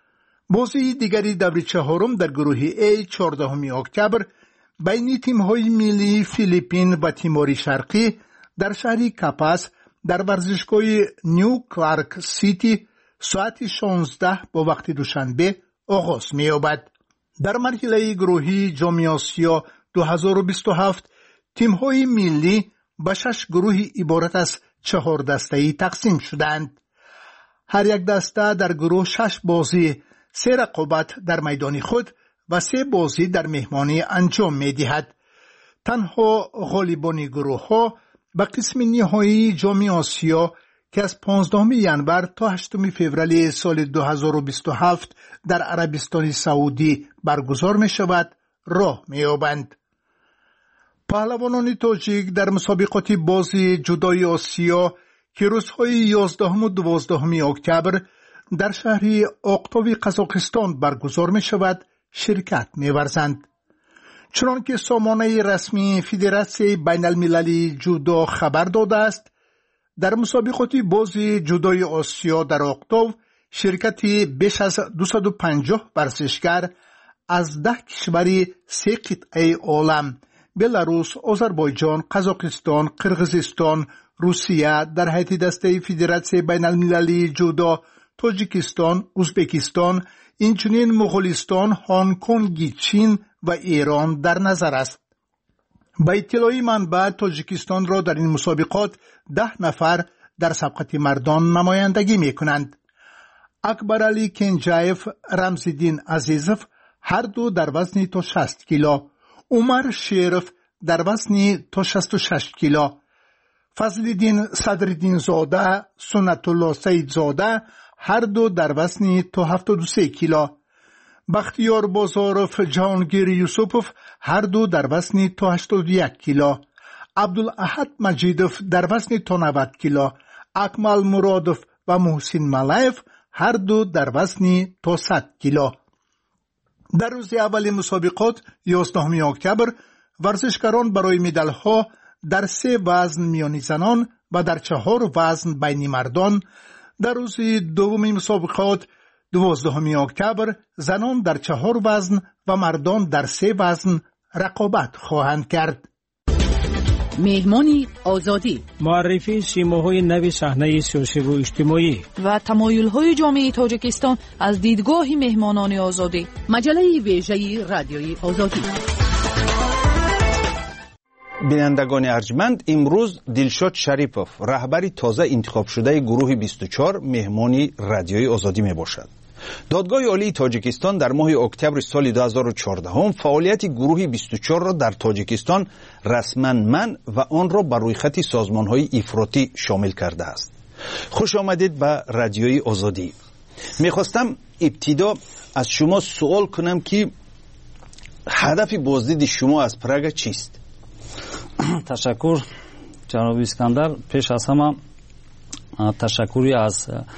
Speaker 18: بازی دیگری دور چهارم در گروه A چهاردهم اکتبر بین تیم های ملی فیلیپین و تیمور شرقی در شهر کاپاس در ورزشگاه نیو کلارک سیتی ساعت شانزده با وقت دوشنبه آغاز می یابد. در مرحله گروهی جام آسیا دو هزار و بیست و هفت تیم های ملی به شش گروه عبارت از چهار دسته‌ای تقسیم شدند. هر یک دسته در گروه شش بازی، سه رقابت در میدان خود و سه بازی در مهمانی انجام می دهد. تنها غالبان گروه ها به قسم نهایی جام آسیا که از پانزدهم ژانویه تا هشتم فوریه سال دو هزار و بیست و هفت در عربستان سعودی برگزار می شود راه می یابند. پهلوانان تاجیک در مسابقات بازی جدای آسیا که روزهای یازدهم و دوازدهم اکتبر در شهر اقتاو قزاقستان برگزار می شود شرکت می ورزند. چنانکه سامانه رسمی فدراسیون بین المللی جودو خبر داده است، در مسابقات بازی جودای آسیا در اقتاو شرکتی بیش از دویست و پنجاه ورزشگر از ده کشوری سه قطعه عالم بلاروس، آذربایجان، قزاقستان، قرغیزستان، روسیه در هیئت دسته فدراسیون بین المللی جودو، تاجیکستان، ازبکستان، اینچنین مغولستان، هنگ کنگ، چین و ایران در نظر است. با اطلاع منبع تاجیکستان را در این مسابقات ده نفر در سبقت مردان نمایندگی می کنند. اکبر علی کنجایف، رمزالدین عزیزوف هر دو در وزن تا شصت کیلو، عمر شیرف در وزن تا شصت و شش کیلو، فضلالدین صدرالدین زاده، سنت الله سید زاده هر دو در وزن تا هفتاد و سه کیلو، بختیار بازاروف، جهانگیر یوسفوف هر دو در وزن تا هشتاد و یک کیلو، عبدالاحد مجیدوف در وزن تا نود کیلو، اکمل مرادوف و محسن ملایف هر دو در وزن تا صد کیلو. در روز اول مسابقات یازدهم اکتبر ورزشکاران برای مدال‌ها در سه وزن میانی زنان و در چهار وزن بین مردان، در روز دوم مسابقات دوازدهم اکتبر زنان در چهار وزن و مردان در سه وزن رقابت خواهند کرد.
Speaker 14: مهمانی آزادی،
Speaker 13: معرفی سیماهای نو صحنه سیاسی و اجتماعی
Speaker 10: و تمایل‌های جامعه تاجیکستان از دیدگاه مهمانان آزادی.
Speaker 14: مجله ویژه رادیوی آزادی.
Speaker 5: بینندگان ارجمند، امروز دلشاد شریپوف رهبر تازه انتخاب شده گروه بیست و چهار مهمانی رادیوی آزادی می باشد. دادگاه عالی تاجیکستان در ماه اکتبر سال دو هزار و چهارده فعالیت گروه بیست و چهار را در تاجیکستان رسما منع و آن را بر روی خط سازمان‌های افراطی شامل کرده است. خوش آمدید به رادیوی آزادی. می‌خواستم ابتدا از شما سوال کنم که هدف بازدید شما از پراگ چیست؟
Speaker 19: تشکر جناب اسکندر. پیش از همه ташаккури аз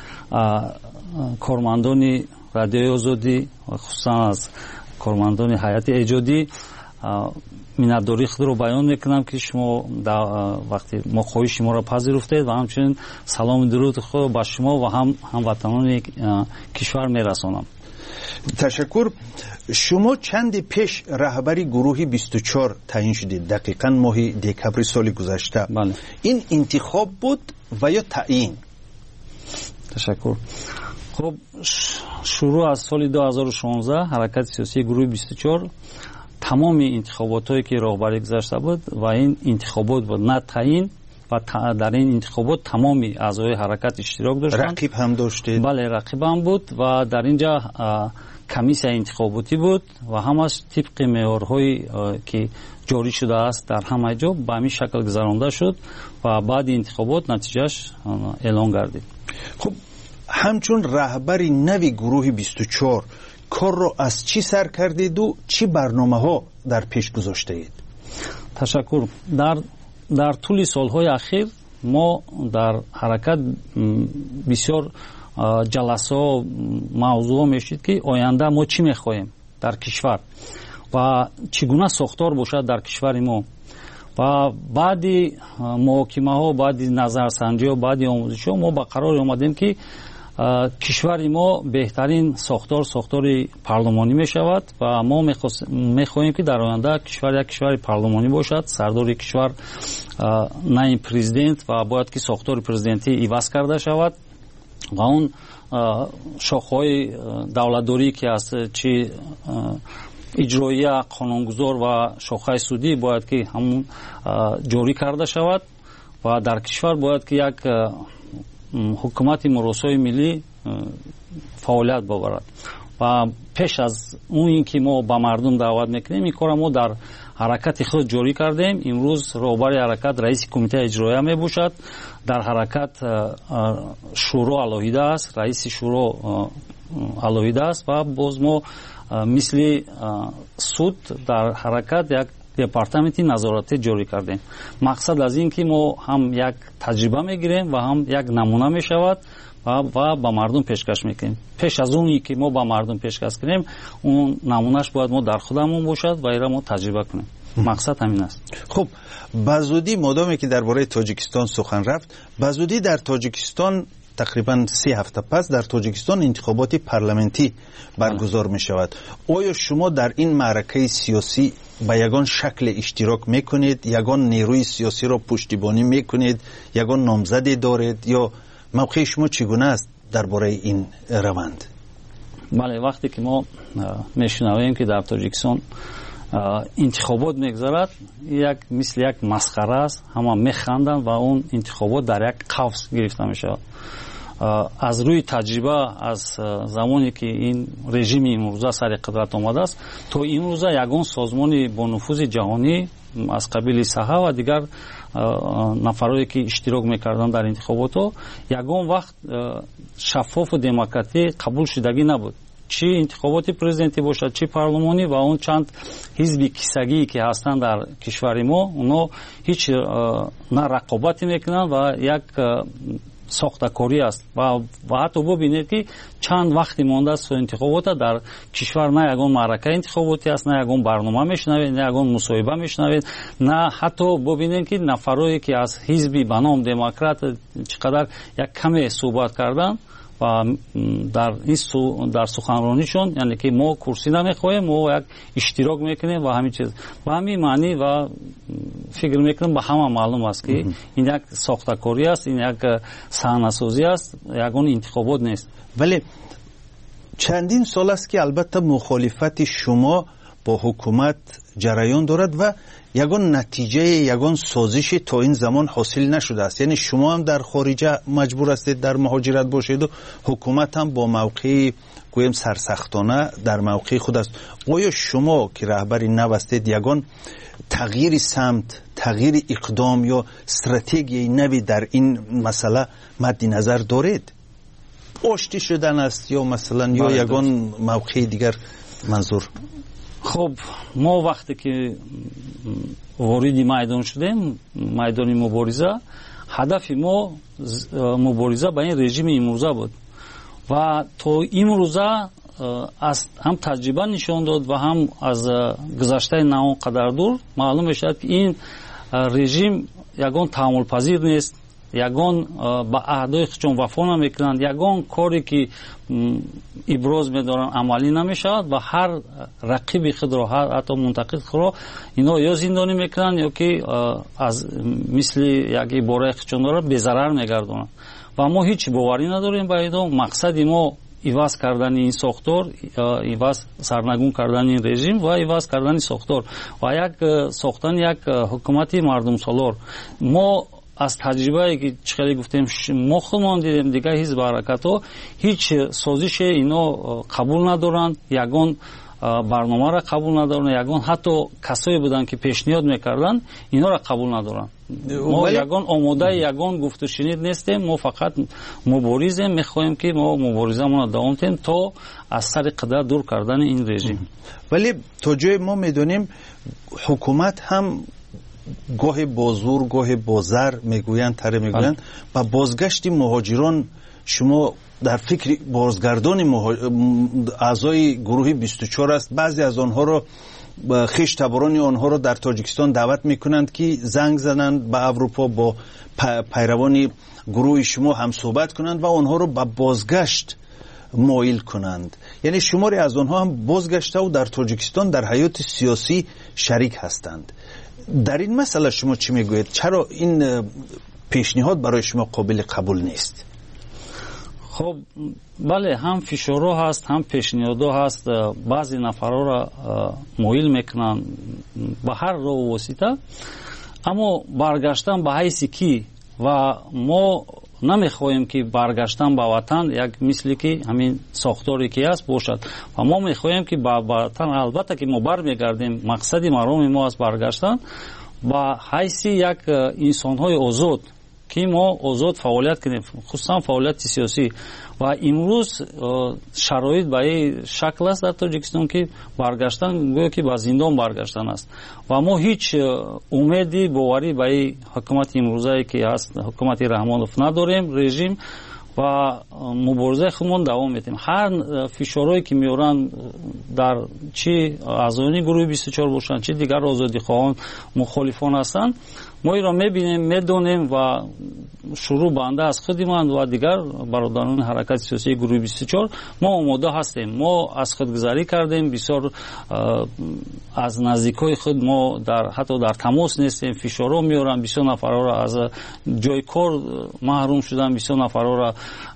Speaker 19: кормандони радиои озодӣ хусусан аз кормандони ҳайати эҷодӣ миннатдории худро баён мекунам ки шумо вақте мо хоҳиши моро пазируфтед ва ҳамчунин саломи дуруди худро ба шумо ва ҳам ҳамватанони кишвар мерасонам.
Speaker 5: ташаккур. шумо чанди пеш раҳбари гурӯҳи бисту чор таъин шудед, дақиқан моҳи декабри соли гузашта. ин интихоб буд ва ё таъин?
Speaker 19: ташаккур. хуб, шурӯъ аз соли ду ҳазору шонздаҳ ҳаракати сиёсии гурӯҳи бисту чор тамоми интихоботое ки роҳбарӣ гузашта буд ва ин интихобот буд, на таъин, ва дар ин интихобот тамоми аъзои ҳаракат иштирок доштанд.
Speaker 5: рақиб ҳам доштед?
Speaker 19: бале, рақиб ҳам буд ва дар ин ҷа комиссия интихоботӣ буд ва ҳамаш тибқи меъёрҳои ки ҷорӣ шудааст дар ҳамаи ҷо ба ҳамин шакл гузаронда шуд ва баъди интихобот натиҷааш эълон гардид.
Speaker 5: хуб, ҳамчун раҳбари нави гурӯҳи бисту чор корро аз чӣ сар кардеду чӣ барномаҳо дар пеш гузоштаед?
Speaker 19: ташаккур. дар дар тӯли солҳои ахир мо дар ҳаракат бисёр ҷаласаҳо мавзӯъҳо мешид ки оянда мо чӣ мехоҳем дар кишвар ва чӣ гуна сохтор бошад дар кишвари мо. ва баъди муҳокимаҳо, баъди назарсанҷиҳо, баъди омӯзишҳо мо ба қарор омадем ки кишвари мо беҳтарин сохтор сохтори парлумонӣ мешавад ва мо мехоҳем ки дар оянда кишвар як кишвари парлумонӣ бошад. Сардори кишвар наи президент ва бояд ки сохтори президентӣ иваз карда шавад ва он шохҳои давлатдорӣ ки аст, чи иҷроия, қонунгузор ва шохаи судӣ бояд ки ҳамун ҷорӣ карда шавад ва дар кишвар бояд ки як ҳукумати муросои миллӣ фаъолият бобарад. ва пеш аз он ин ки мо ба мардум даъват мекунем, ин кора мо дар ҳаракати худ ҷорӣ кардем. имрӯз роҳбари ҳаракат раиси кумитаи иҷроия мебошад. дар ҳаракат шӯро алоҳида аст, раиси шӯро алоҳида аст ва боз мо мисли суд дар ҳаракат як департаменти назоратӣ ҷорӣ кардем. мақсад аз ин ки мо ҳам як таҷриба мегирем ва ҳам як намуна мешавад ва ба мардум пешкаш мекунем. пеш аз он ки мо ба мардум пешкаш кунем, он намунаш бояд мо дар худамон бошад ва инро мо таҷриба кунем. мақсад ҳамин аст.
Speaker 5: хуб, ба зудӣ модоме ки дар бораи тоҷикистон сухан рафт, ба зудӣ дар тоҷикистон тақрибан се ҳафта пас дар тоҷикистон интихоботи парламентӣ баргузор мешавад. оё шумо дар ин маъракаи сиёсӣ ба ягон шакле иштирок мекунед, ягон нерӯи сиёсиро пуштибонӣ мекунед, ягон номзаде доред, ё мавқеи шумо чӣ гуна аст дар бораи ин раванд?
Speaker 19: бале, вақте ки мо мешунавем ки дар тоҷикистон интихобот мегзарад, як мисли як масхара аст, ҳама механданд ва он интихобот дар як қавс гирифта мешавад. аз рӯи таҷриба, аз замоне ки ин режими имрӯза сари қудрат омадааст, то имрӯза ягон созмони бо нуфузи ҷаҳонӣ аз қабили саҳа ва дигар нафарое ки иштирок мекарданд дар интихоботҳо, ягон вақт шаффофу демократӣ қабул шудагӣ набуд. чи интихоботи президентӣ бошад, чи парлумонӣ ва он чанд ҳизби кисагие ки ҳастанд дар кишвари мо, оно ҳеҷ на рақобате мекунанд ва як сохтакорӣ аст. ва ҳатто бубинед ки чанд вақти мондааст то интихобота дар кишвар на ягон маъракаи интихоботӣ аст, на ягон барнома мешунавед, на ягон мусоҳиба мешунавед, на ҳатто бубинед ки нафарое ки аз ҳизби ба ном демократ чӣ қадар як каме суҳбат карданд ва дар ин дар суханронишон, яъне ки мо курсӣ намехоҳем, мо як иштирок мекунем ва ҳамин чиз. ба ҳамин маънӣ ва фикр мекунам ба ҳама маълум аст ки ин як сохтакорӣ аст, ин як саҳнасозӣ аст, ягон интихобот нест.
Speaker 5: вале чандин сол аст ки албатта мухолифати шумо бо ҳукумат ҷараён дорад ва ягон натиҷае, ягон созиши то ин замон ҳосил нашудааст. яъне шумо ҳам дар хориҷа маҷбур ҳастед дар муҳоҷират бошеду ҳукумат ҳам бо мавқеи гӯем сарсахтона дар мавқеи худ аст. оё шумо ки раҳбари нав ҳастед ягон тағйири самт, тағйири иқдом ё стратегияи нави дар ин масъала мадди назар доред? оштӣ шудан аст ё масалан ё ягон мавқеи дигар манзур?
Speaker 19: хуб, мо вақте ки вориди майдон шудем, майдони мубориза, ҳадафи мо мубориза ба ин режими имрӯза буд ва то имрӯза аз ҳам таҷриба нишон дод ва ҳам аз гузаштаи на он қадар дур маълум мешавад ки ин режим ягон таҳаммулпазир нест, ягон ба аҳдои худшон вафо намекунанд, ягон коре ки иброз медоранд амалӣ намешавад ва ҳар рақиби худро ҳатто мунтақид худро ино ё зиндонӣ мекунанд ё ки аз мисли як ибораи худшон дорад безарар мегардонанд ва мо ҳеҷ боварӣ надорем ба ино. Мақсади мо иваз кардани ин сохтор, иваз сарнагун кардани ин режим ва иваз кардани сохтор ва як сохтани як ҳукумати мардумсолор. Мо аз таҷрибае ки чӣ хеле гуфтем мо худмон дидем дигар ҳизб ҳаракатҳо ҳеҷ созише ино қабул надоранд, ягон барномаро қабул надоранд, ягон ҳатто касое буданд ки пешниҳод мекарданд инора қабул надоранд. мо ягон омодаи ягон гуфтушинид нестем. Мо фақат муборизем, мехоҳем ки мо муборизамонро давом диҳем то аз сари қидра дур кардани ин режим.
Speaker 5: вале то ҷое мо медонем ҳукумат ҳам гоҳе бо зур гоҳе бо зар мегӯянд таре мегӯянд ба бозгашти муҳоҷирон шумо дар фикри бозгардони аъзои гурӯҳи бисту чор аст. баъзе аз онҳоро хештаборони онҳоро дар тоҷикистон даъват мекунанд ки занг зананд ба аврупо, бо пайравони гурӯҳи шумо ҳамсӯҳбат кунанд ва онҳоро ба бозгашт моил кунанд. яъне шуморе аз онҳо ҳам бозгаштаву дар тоҷикистон дар ҳаёти сиёсӣ шарик ҳастанд. дар ин масъала шумо чӣ мегӯед? чаро ин пешниҳод барои шумо қобили қабул нест?
Speaker 19: хоб бале, ҳам фишорҳо ҳаст, ҳам пешниҳодҳо ҳаст. баъзе нафарҳоро моил мекунанд ба ҳар роҳу восита, аммо баргаштан ба ҳайси кӣ? ва мо намехоҳем ки баргаштан ба ватан як мисли ки ҳамин сохторе ки аст бошад ва мо мехоҳем ки ба ватан, албатта ки мо бармегардем, мақсади мароми мо аст баргаштан ба ҳайси як инсонҳои озод ки мо озод фаъолият кунем, хусусан фаъолияти сиёсӣ. ва имрӯз шароит ба ин шакл аст дар тоҷикистон ки баргаштан гӯё ки ба зиндон баргаштан аст ва мо ҳеҷ умеди боварӣ ба ин ҳукумати имрӯзае ки аст ҳукумати Раҳмонов надорем режим ва муборизаи худмон давом медиҳем. ҳар фишорҳое ки меоранд дар чӣ аъзоёни гурӯҳи бисту чор бошанд, чӣ дигар озодихоҳон мухолифон ҳастанд, мо инро мебинем, медонем ва шурӯъ банда аз худиманд ва дигар бародарони ҳаракати сиёсии гурӯҳи бисту чор мо омода ҳастем. мо аз худгузарӣ кардем, бисёр аз наздикҳои худ мо дар ҳатто дар тамос нестем, фишорҳо меоранд, бисёр нафарҳоро аз ҷои кор маҳрум шуданд, бисёр нафарҳоро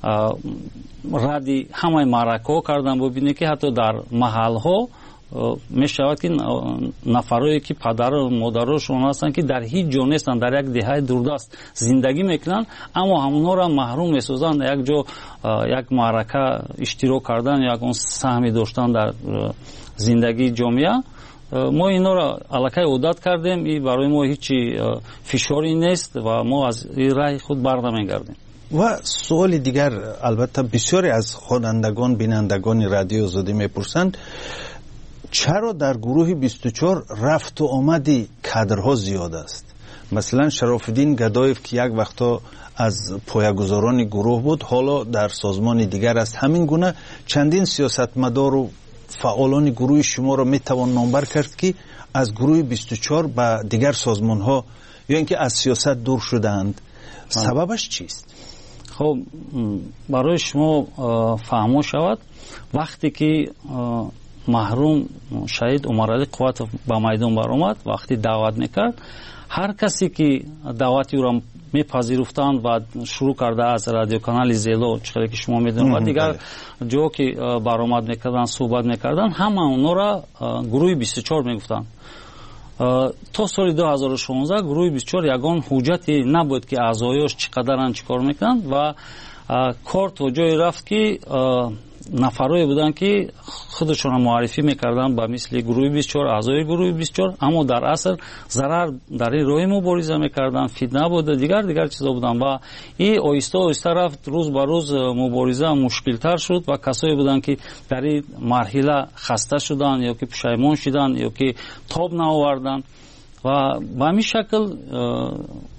Speaker 19: радди ҳамаи маъракаҳо карданд. бубинед ки ҳатто дар маҳалҳо мешавад ки нафарое ки падару модарошон ҳастанд ки дар ҳеҷ ҷо нестанд, дар як деҳаи дурдаст зиндагӣ мекунанд, аммо ҳамонҳоро маҳрум месозанд як ҷо як маърака иштирок кардан, ягон саҳми доштан дар зиндагии ҷомеа. мо инҳоро аллакай одат кардем, и барои мо ҳеҷи фишори нест ва мо аз ин раҳи худ барнамегардем.
Speaker 5: ва суоли дигар, албатта бисёре аз хонандагон бинандагони радиои озодӣ мепурсанд, чаро дар гурӯҳи бисту чор рафту омади кадрҳо зиёд аст? масалан Шарофиддин Гадоев ки як вақто аз поягузорони гурӯҳ буд, ҳоло дар созмони дигар аст. ҳамин гуна чандин сиёсатмадору фаъолони гурӯҳи шуморо метавон номбар кард ки аз гурӯҳи бисту чор ба дигар созмонҳо ё ин ки аз сиёсат дур шудаанд. сабабаш чист?
Speaker 19: хоб барои шумо фаҳмо шавад, вақте ки маҳрум шаҳид Умаралӣ Қувватов ба майдон баромад, вақти даъват мекард, ҳар касе ки даъвати ӯро мепазируфтанд ва шурӯъ карда аз радиоканали Зело, чӣ хеле ки шумо медонед, ва дигар ҷо ки баромад мекарданд, суҳбат мекарданд, ҳама онҳоро гурӯҳи бисту чор мегуфтанд. то соли ду ҳазору шонздаҳ гурӯҳи бисту чор ягон ҳуҷҷате набуд ки аъзоёш чӣ қадаранд, чӣ кор мекунанд ва кор то ҷое рафт ки нафарое буданд ки худашонро муаррифӣ мекарданд ба мисли гурӯҳи бисту чор, аъзои гурӯҳи бисту чор, аммо дар асл зарар дар ин роҳи мубориза мекарданд, фитна буд, дигар дигар чизо буданд ва ин оҳиста оҳиста рафт, рӯз ба рӯз мубориза мушкилтар шуд ва касое буданд ки дар ин марҳила хаста шуданд ё ки пушаймон шуданд ё ки тоб наоварданд ва ба ҳамин шакл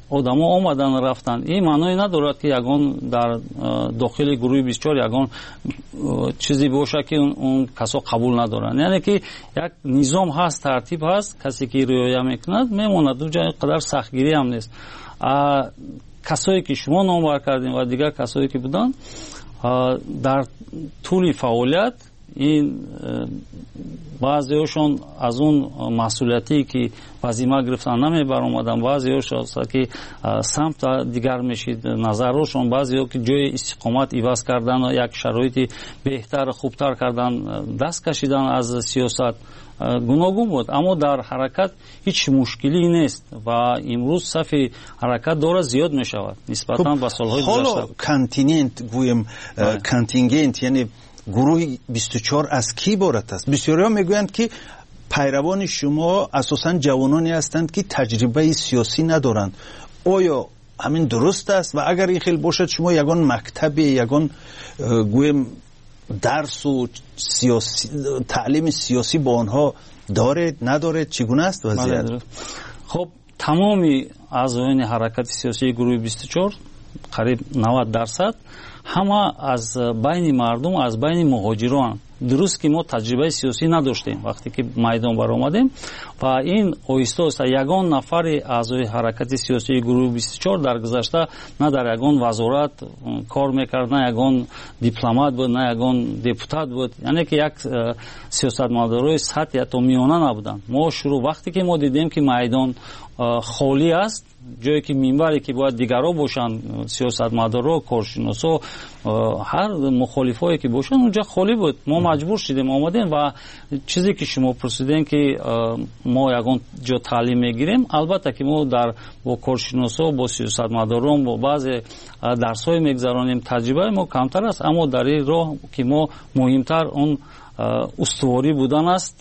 Speaker 19: одамо омадан рафтанд. Ин маъное надорад ки ягон дар дохили гурӯҳи бисту чор ягон чизе бошад ки он касо қабул надоранд. яъне ки як низом ҳаст, тартиб ҳаст, касе ки риоя мекунад мемонад. ду ҷо қадар сахтгирӣ ҳам нест. касое ки шумо номбар кардем ва дигар касое ки буданд дар тӯли фаъолият ин баъзеҳошон аз он масъулиятие ки вазима гирифтан намебаромаданд, баъзеҳошон ки самта дигар мешид назарҳошон, баъзеҳо ки ҷои истиқомат иваз кардан, як шароити беҳтар хубтар кардан даст кашидан аз сиёсат гуногун буд. аммо дар ҳаракат ҳеч мушкилӣ нест ва имрӯз сафи ҳаракат дора зиёд мешавад нисбатан ба солҳои гузашта.
Speaker 5: ҳоло континент гӯем контингент яъне гурӯҳи бисту чор аз ки иборат аст? бисёриҳо мегӯянд ки пайравони шумо асосан ҷавононе ҳастанд ки таҷрибаи сиёсӣ надоранд. оё ҳамин дуруст аст? ва агар ин хел бошад шумо ягон мактабе ягон гӯем дарсу таълими сиёсӣ бо онҳо доред надоред? чӣ гуна аст вазият?
Speaker 19: хоб тамоми аъзоёни ҳаракати сиёсии гурӯҳи бисту чор қариб навад дарсад ҳама аз байни мардум, аз байни муҳоҷирон. дуруст ки мо таҷрибаи сиёсӣ надоштем вақте ки майдон баромадем ва ин оҳиста оҳиста ягон нафари аъзои ҳаракати сиёсии гурӯҳи бисту чор дар гузашта на дар ягон вазорат кор мекард, на ягон дипломат буд, на ягон депутат буд. яъне ки як сиёсатмадорои сатҳи ҳатто миёна набуданд. мо шурӯъ вақте ки мо дидем ки майдон холӣ аст, ҷое ки минбаре ки бояд дигаро бошанд, сиёсатмадоро, коршиносо, ҳар мухолифое ки бошанд, унҷа холӣ буд. мо маҷбур шидем омадем ва чизе ки шумо пурсидем ки мо ягон ҷо таълим мегирем, албатта ки мо дар бо коршиносо, бо сиёсатмадорон, бо баъзе дарсҳое мегзаронем. таҷрибаи мо камтар аст, аммо дар ин роҳ ки мо муҳимтар он устуворӣ будан аст,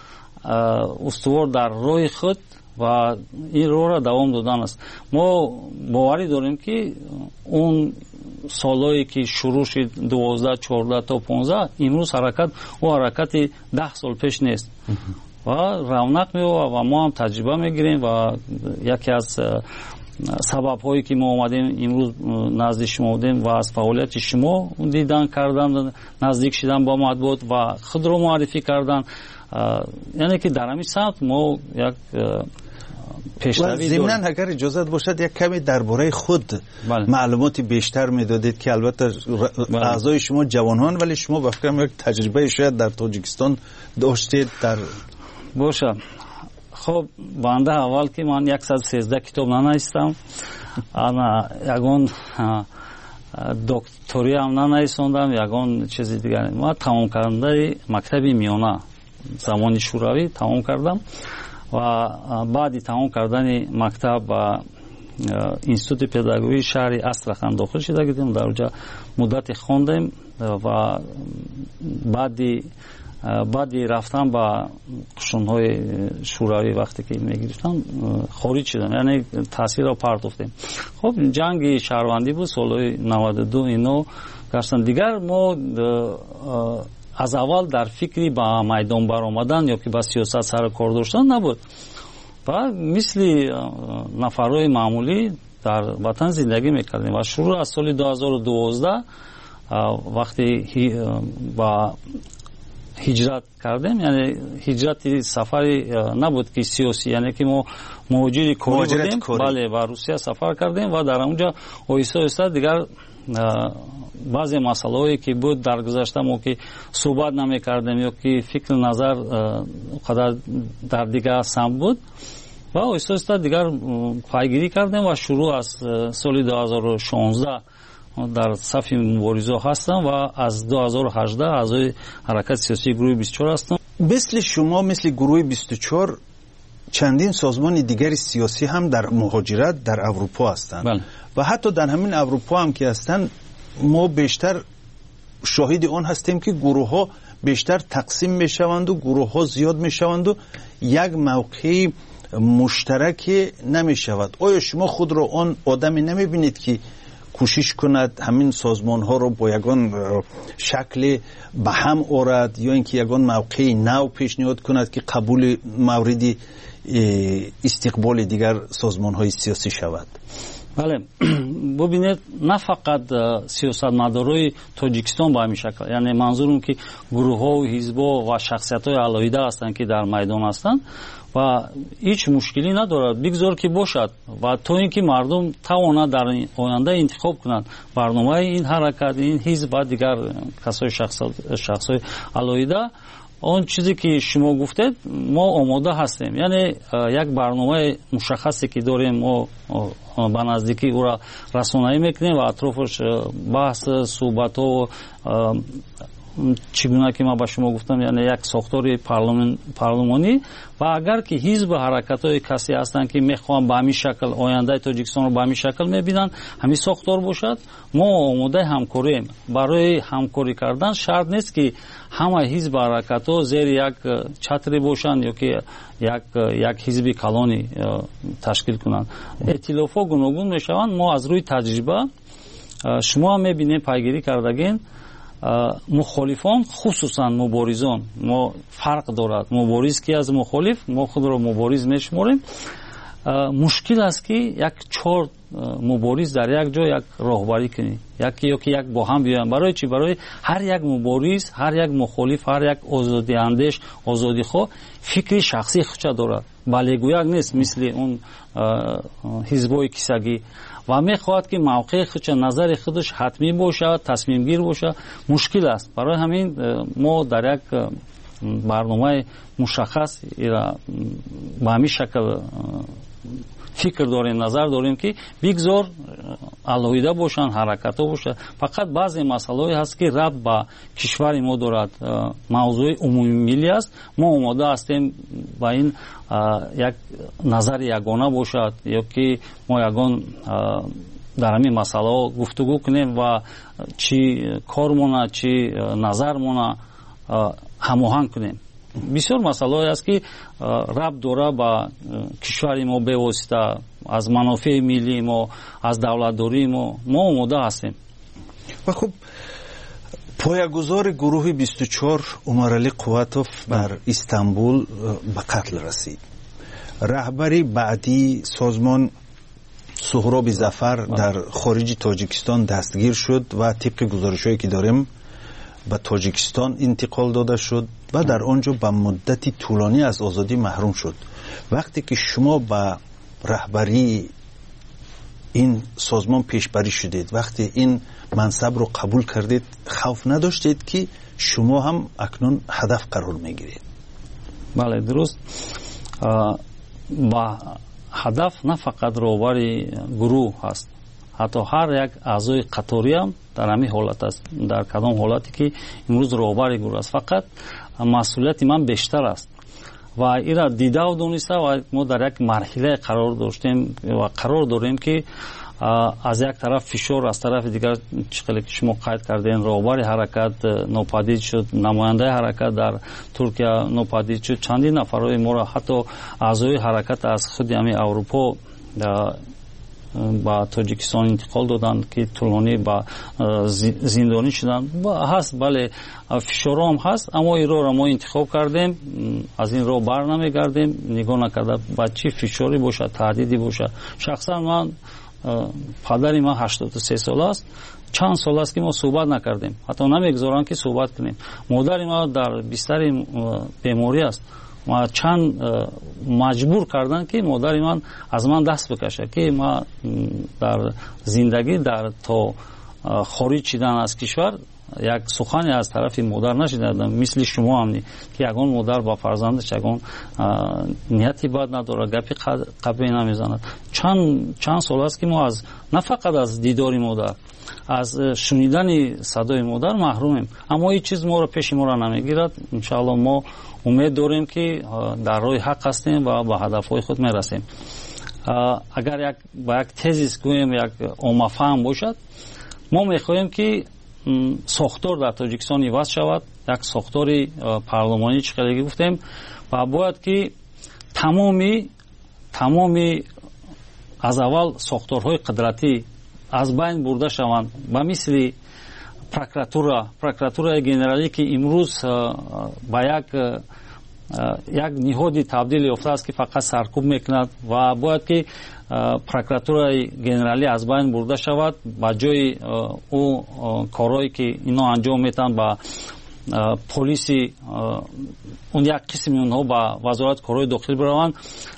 Speaker 19: устувор дар роҳи худ ва ин роҳро давом додан аст. мо боварӣ дорем ки он солҳое ки шурӯъ шид дувоздаҳ чордаҳ то понздаҳ, имрӯз ҳаракат о ҳаракати даҳ сол пеш нест ва равнақ меёбад ва мо ҳам таҷриба мегирем ва яке аз сабабҳое ки мо омадем имрӯз назди шумо будем ва аз фаъолияти шумо дидан кардан, наздик шидан ба матбуот ва худро муаррифӣ кардан, яъне ки дар ҳамин самт мо як пешравӣ дорем.
Speaker 5: зимнан агар иҷозат бошад як каме дар бораи худ маълумоти бештар медодед ки албатта аъзои шумо ҷавонҳоанд, вале шумо ба фикрам як таҷрибаи шояд дар Тоҷикистон доштед. дар
Speaker 19: боша хоб банда аввал ки ман яксад و سیزده китоб нанавистам, ана ягон докториам нанависондам, ягон чизи дигар. ма тамомкарандаи мактаби миёна замони шӯравӣ тамом кардам ва баъди тамом кардани мактаб ба институти педагогии шаҳри Астрахан дохил шуда будем. дар онҷа муддате хондем ва баъди баъди рафтан ба қушунҳои шӯравӣ вақте ки мегирифтам хориҷ шудам, яъне таъсирро партофтем. хоб ҷанги шаҳрвандӣ буд солҳои наваду ду. ино гаштан дигар мо аз аввал дар фикри ба майдон баромадан ё ки ба сиёсат сар кор доштан набуд ва мисли нафарҳои маъмулӣ дар ватан зиндагӣ мекардем ва шурӯъ аз соли ду ҳазору дувоздаҳ вақте ба ҳиҷрат кардем, яъне ҳиҷрати сафари набуд ки сиёсӣ, яъне ки мо муҳоҷири корӣ будем, бале ба Русия сафар кардем ва дар онҷа оҳиста оҳиста дигар баъзе масъалаҳое ки буд дар гузашта мо ки суҳбат намекардем ё ки фикру назар қадар дар дигар самт буд ва оҳиста оҳиста дигар пайгирӣ кардем ва шурӯъ аз соли ду ҳазору шонздаҳ дар сафи муборизаҳо ҳастам ва аз ду ҳазору ҳаждаҳ аъзои ҳаракати сиёсии гурӯҳи бисту чор ҳастам.
Speaker 5: мисли шумо, мисли гурӯҳи бисту чор чандин созмони дигари сиёсӣ ҳам дар муҳоҷират дар аврупо ҳастанд ва ҳатто дар ҳамин аврупо ҳам ки ҳастанд мо бештар шоҳиди он ҳастем ки гурӯҳҳо бештар тақсим мешаванду гурӯҳҳо зиёд мешаванду як мавқеи муштараке намешавад. оё шумо худро он одаме намебинед ки кӯшиш кунад ҳамин созмонҳоро бо ягон шакле ба ҳам орад ё ин ки ягон мавқеи нав пешниҳод кунад ки қабули мавриди استقبال دیگر سازمان های سیاسی شود؟
Speaker 19: بله ببینید نه فقط سیاستمدارای تاجیکستان به همین شکل، یعنی منظورم که گروه ها و حزب ها و شخصیت های علاوه هستند که در میدان هستند و هیچ مشکلی ندارد بگذار که باشد و تا اینکه مردم توانند در آینده انتخاب کنند برنامه این حرکت این حزب و دیگر کسای شخص های علاوه. اون چیزی که شما گفتید ما آماده هستیم، یعنی یک برنامه مشخصی که داریم ما به نزدیکی او را رسانه‌ای میکنیم و اطرافش بحث صحبت و چگونه که ما به شما گفتم یعنی یک ساختار پارلمان پارلمانی و اگر که حزب حرکت های کسی هستند که میخوان به همین شکل آینده تاجیکستان رو به همین شکل میبینن همین ساختار باشد ما آماده همکاریم. برای همکاری کردن شرط نیست که همه حزب حرکت ها زیر یک چتری باشند یا که یک یک حزب کلانی تشکیل کنند. ائتلاف ها گوناگون میشوند. ما از روی تجربه شما میبینید پیگیری کردگین مخالفان خصوصا مبارزان ما فرق دارد. مبارز کی از مخالف ما خود را مبارز میشماریم. مشکل است که یک چهار مبارز در یک جا یک راهبری کنی یکی یا که یک با هم بیاین. برای چی؟ برای هر یک مبارز هر یک مخالف هر یک آزادی اندیش آزادی خو فکری شخصی خودش دارد بله گویک نیست مثل اون حزبای کیسگی و میخواهد که موقع خودش نظر خودش حتمی باشه تصمیم گیر باشه. مشکل است. برای همین ما در یک برنامه مشخص به همین شکل فکر داریم نظر داریم که بگذار علاوه باشن حرکت ها باشه. فقط بعضی مسائل هست که ربط به کشور ما دارد موضوع عمومی ملی است. ما آماده هستیم با این یک نظر یگانه باشد یا که ما یگان در همین مسئله گفتگو کنیم و چی کارمونه چی نظرمونه هماهنگ کنیم. بسیار مسئله است که ربط داره با کشور ما به واسطه از منافع ملی ما از دولتداری ما ما آماده هستیم.
Speaker 5: و خب پایه‌گذار گروه بیست و چهار عمرعلی قوتوف بر استانبول به قتل رسید. رهبری بعدی سازمان سهراب ظفر در خارج تاجیکستان دستگیر شد و طبق گزارش‌هایی که داریم به تاجیکستان انتقال داده شد و در آنجا به مدتی طولانی از آزادی محروم شد. وقتی که شما به رهبری این سازمان پیشبری شدید وقتی این منصب رو قبول کردید خوف نداشتید که شما هم اکنون هدف قرار میگیرید؟
Speaker 19: بله درست. با هدف نه فقط رهبری گروه هست حتی هر یک اعضای قطاری هم در همین حالت است. در کدام حالتی که امروز رهبر گروه است فقط مسئولیت من بیشتر است و این را دیده و دونسته و ما در یک مرحله قرار داشتیم و قرار داریم که از یک طرف فشار از طرف دیگر چقدر که شما قید کردین رهبر حرکت ناپدید شد نماینده حرکت در ترکیه ناپدید شد چندین نفرای ما را حتی اعضای حرکت از خود همین اروپا با تاجیکستان انتقال دادن که طولانی با زندانی شدن هست. بله فشار هم هست اما این را ما انتخاب کردیم از این را بر نمیگردیم نگاه نکرده با چی فشاری باشه تهدیدی باشه. شخصا من پدری من هشتاد و سه سال است چند سال است که ما صحبت نکردیم حتی نمیگذارن که صحبت کنیم. مادر ما در بستر بیماری است ما چند مجبور کردن که مادر من از من دست بکشه که ما در زندگی در تا خارج شدن از کشور یک سخنی از طرف مادر نشیدم مثل شما هم که یگان مادر با فرزندش یگان نیتی بد نداره گپی قبی نمیزند. چند چند سال است که ما از نه فقط از دیدار مادر از شنیدن صدای مادر محرومیم اما این چیز ما رو پیش ما را نمیگیرد. ان شاء الله ما امید داریم که در راه حق هستیم و به هدفهای خود میرسیم. اگر یک با یک تزیس گویم یک عامه فهم باشد ما میخواهیم که ساختار در تاجیکستان عوض شود یک ساختار پارلمانی چقدر گفتیم و باید که تمامی تمامی از اول ساختارهای قدرتی از بین برده شوند با مثل پروکراتورا پروکراتورا گنرالی که امروز با یک як ниҳоди табдил ёфтааст ки фақат саркӯб мекунад ва бояд ки прокуратураи генералӣ аз байн бурда шавад, ба ҷои ӯ корҳое ки ино анҷом метаванд ба полиси он як қисми онҳо ба вазорати корҳои дохилӣ бираванд,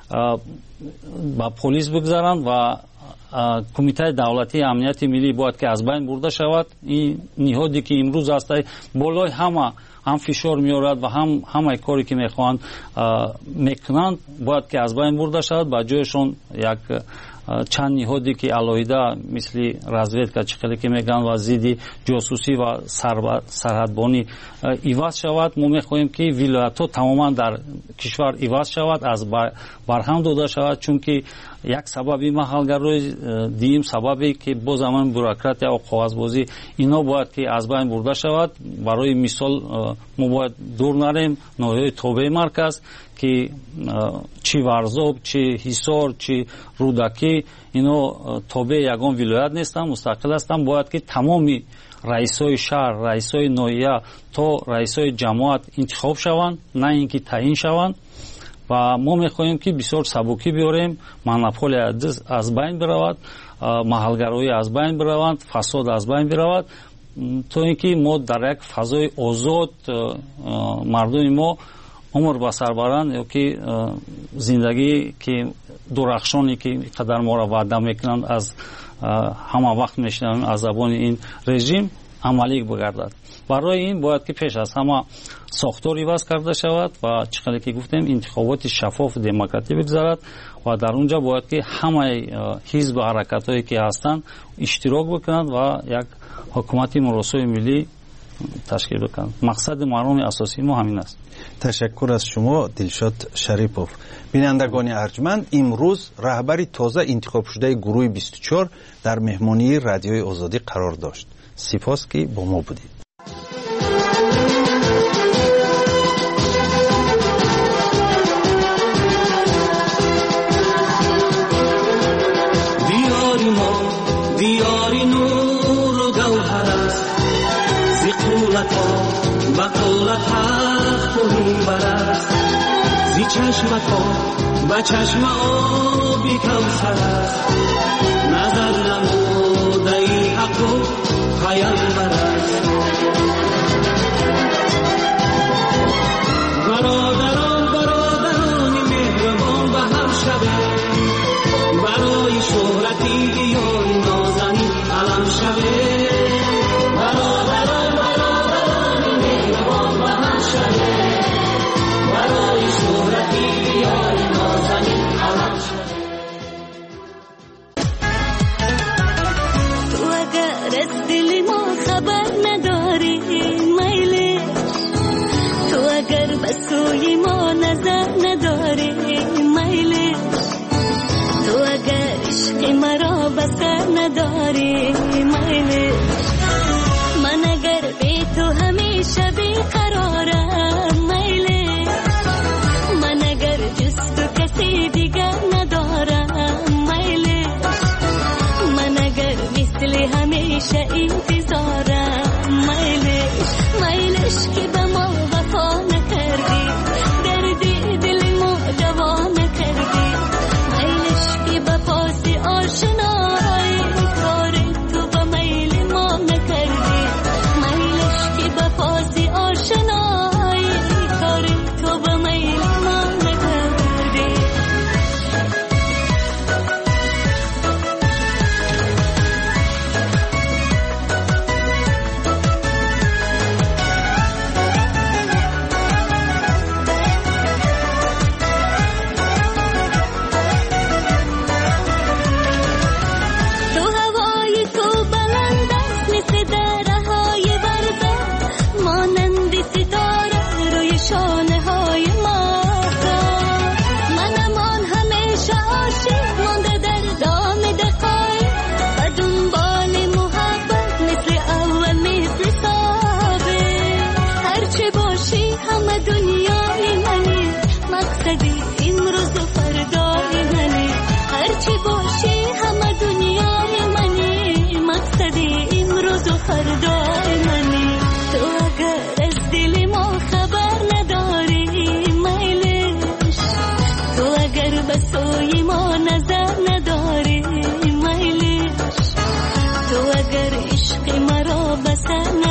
Speaker 19: ба полис бигзаранд ва кумитаи давлатии амнияти миллӣ бояд ки аз байн бурда шавад. ин ниҳоде ки имрӯз аст болои ҳама ҳам фишор меорад ва ҳам ҳамаи коре ки мехоҳанд мекунанд бояд ки аз байн бурда шавад. ба ҷояшон як чанд ниҳоде ки алоҳида мисли разведка чихеле ки мегӯянд ва зидди ҷосусӣ ва сарҳадбонӣ иваз шавад. мо мехоҳем ки вилоятҳо тамоман дар кишвар иваз шавад, аз барҳам дода шавад, чунки як сабаби маҳалгарои диюм сабабе ки боз ҳаман бюрократия ва коғазбозӣ ино бояд ки аз байн бурда шавад. барои мисол мо бояд дур нарем ноҳияи тобеи марказ ки чи варзоб, чи ҳисор, чи рӯдакӣ ино тобеи ягон вилоят нестанд, мустақил ҳастанд. бояд ки тамоми раисои шаҳр, раисои ноҳия то раисои ҷамоат интихоб шаванд, на ин ки таъин шаванд. ва мо мехоҳем ки бисёр сабукӣ биёрем, монополия аз байн биравад, маҳалгароӣ аз байн бираванд, фасод аз байн биравад, то ин ки мо дар як фазои озод мардуми мо умр ба сар баранд, ёки зиндагии ки дурахшоне ки қадар моро ваъда мекунанд аз ҳама вақт мешунавем аз забони ин режим амалӣ бигардад. барои ин бояд ки пеш аз ҳама сохтор иваз карда шавад ва чӣ қадр ки гуфтем интихоботи шаффофу демократӣ бигзарад ва дар он ҷо бояд ки ҳамаи ҳизбу ҳаракатҳое ки ҳастанд иштирок бикунанд ва як ҳукумати муросои миллӣ ташкил бикунанд. мақсади марҳуми асосии мо ҳамин аст.
Speaker 5: ташаккур аз шумо Дилшод Шарипов. бинандагони арҷманд, имрӯз раҳбари тоза интихобшудаи гурӯҳи бисту чор дар меҳмонии радиои озодӣ қарор дошт. сипос ки бо мо будед.
Speaker 17: دیاری نور و گوهر است زی قولت ها و قولت حق و میبر است زی چشمت ها و چشم آبی کوثر است نظر نموده ای حق و پیامبر است برادران برادرانی مهربان به هم شوید برای شهرتی دیاری نازنی علم شوید برادران برادرانی مهربان به هم شوید برای شهرتی دیاری نازنی علم شوید. تو اگر از دل ما خبر نداری میلی، تو اگر به سوی ما نظر نداری میلی، تو اگر عشق مرا بسر نداری میلی، من اگر بی تو همیشه بیقرارم میلی، من اگر جز تو کسی دیگر ندارم میلی، من اگر مثل همیشه انتظارم میلی، میلش که به ما وفا نکردی دردی دل ما دوا نکردی، میلش که به پاس آشنایی کار تو به میل ما نکردی، میلش که به پاس آشنایی کار تو به میل ما نکردی. تو هوای تو بلند است مثل دره های برده، مانند ستاره روی شانه های ماهتاب، منم آن همیشه عاشق مانده در دام دقایق و دنبال محبت مثل اول مثل سابق، هرچه باشی همه دنیای منی، مقصدی امروز و فردای منی، هرچه باشی همه دنیای منی، مقصدی امروز و فردای منی، تو اگر از دل ما خبر نداری میلی،
Speaker 20: دست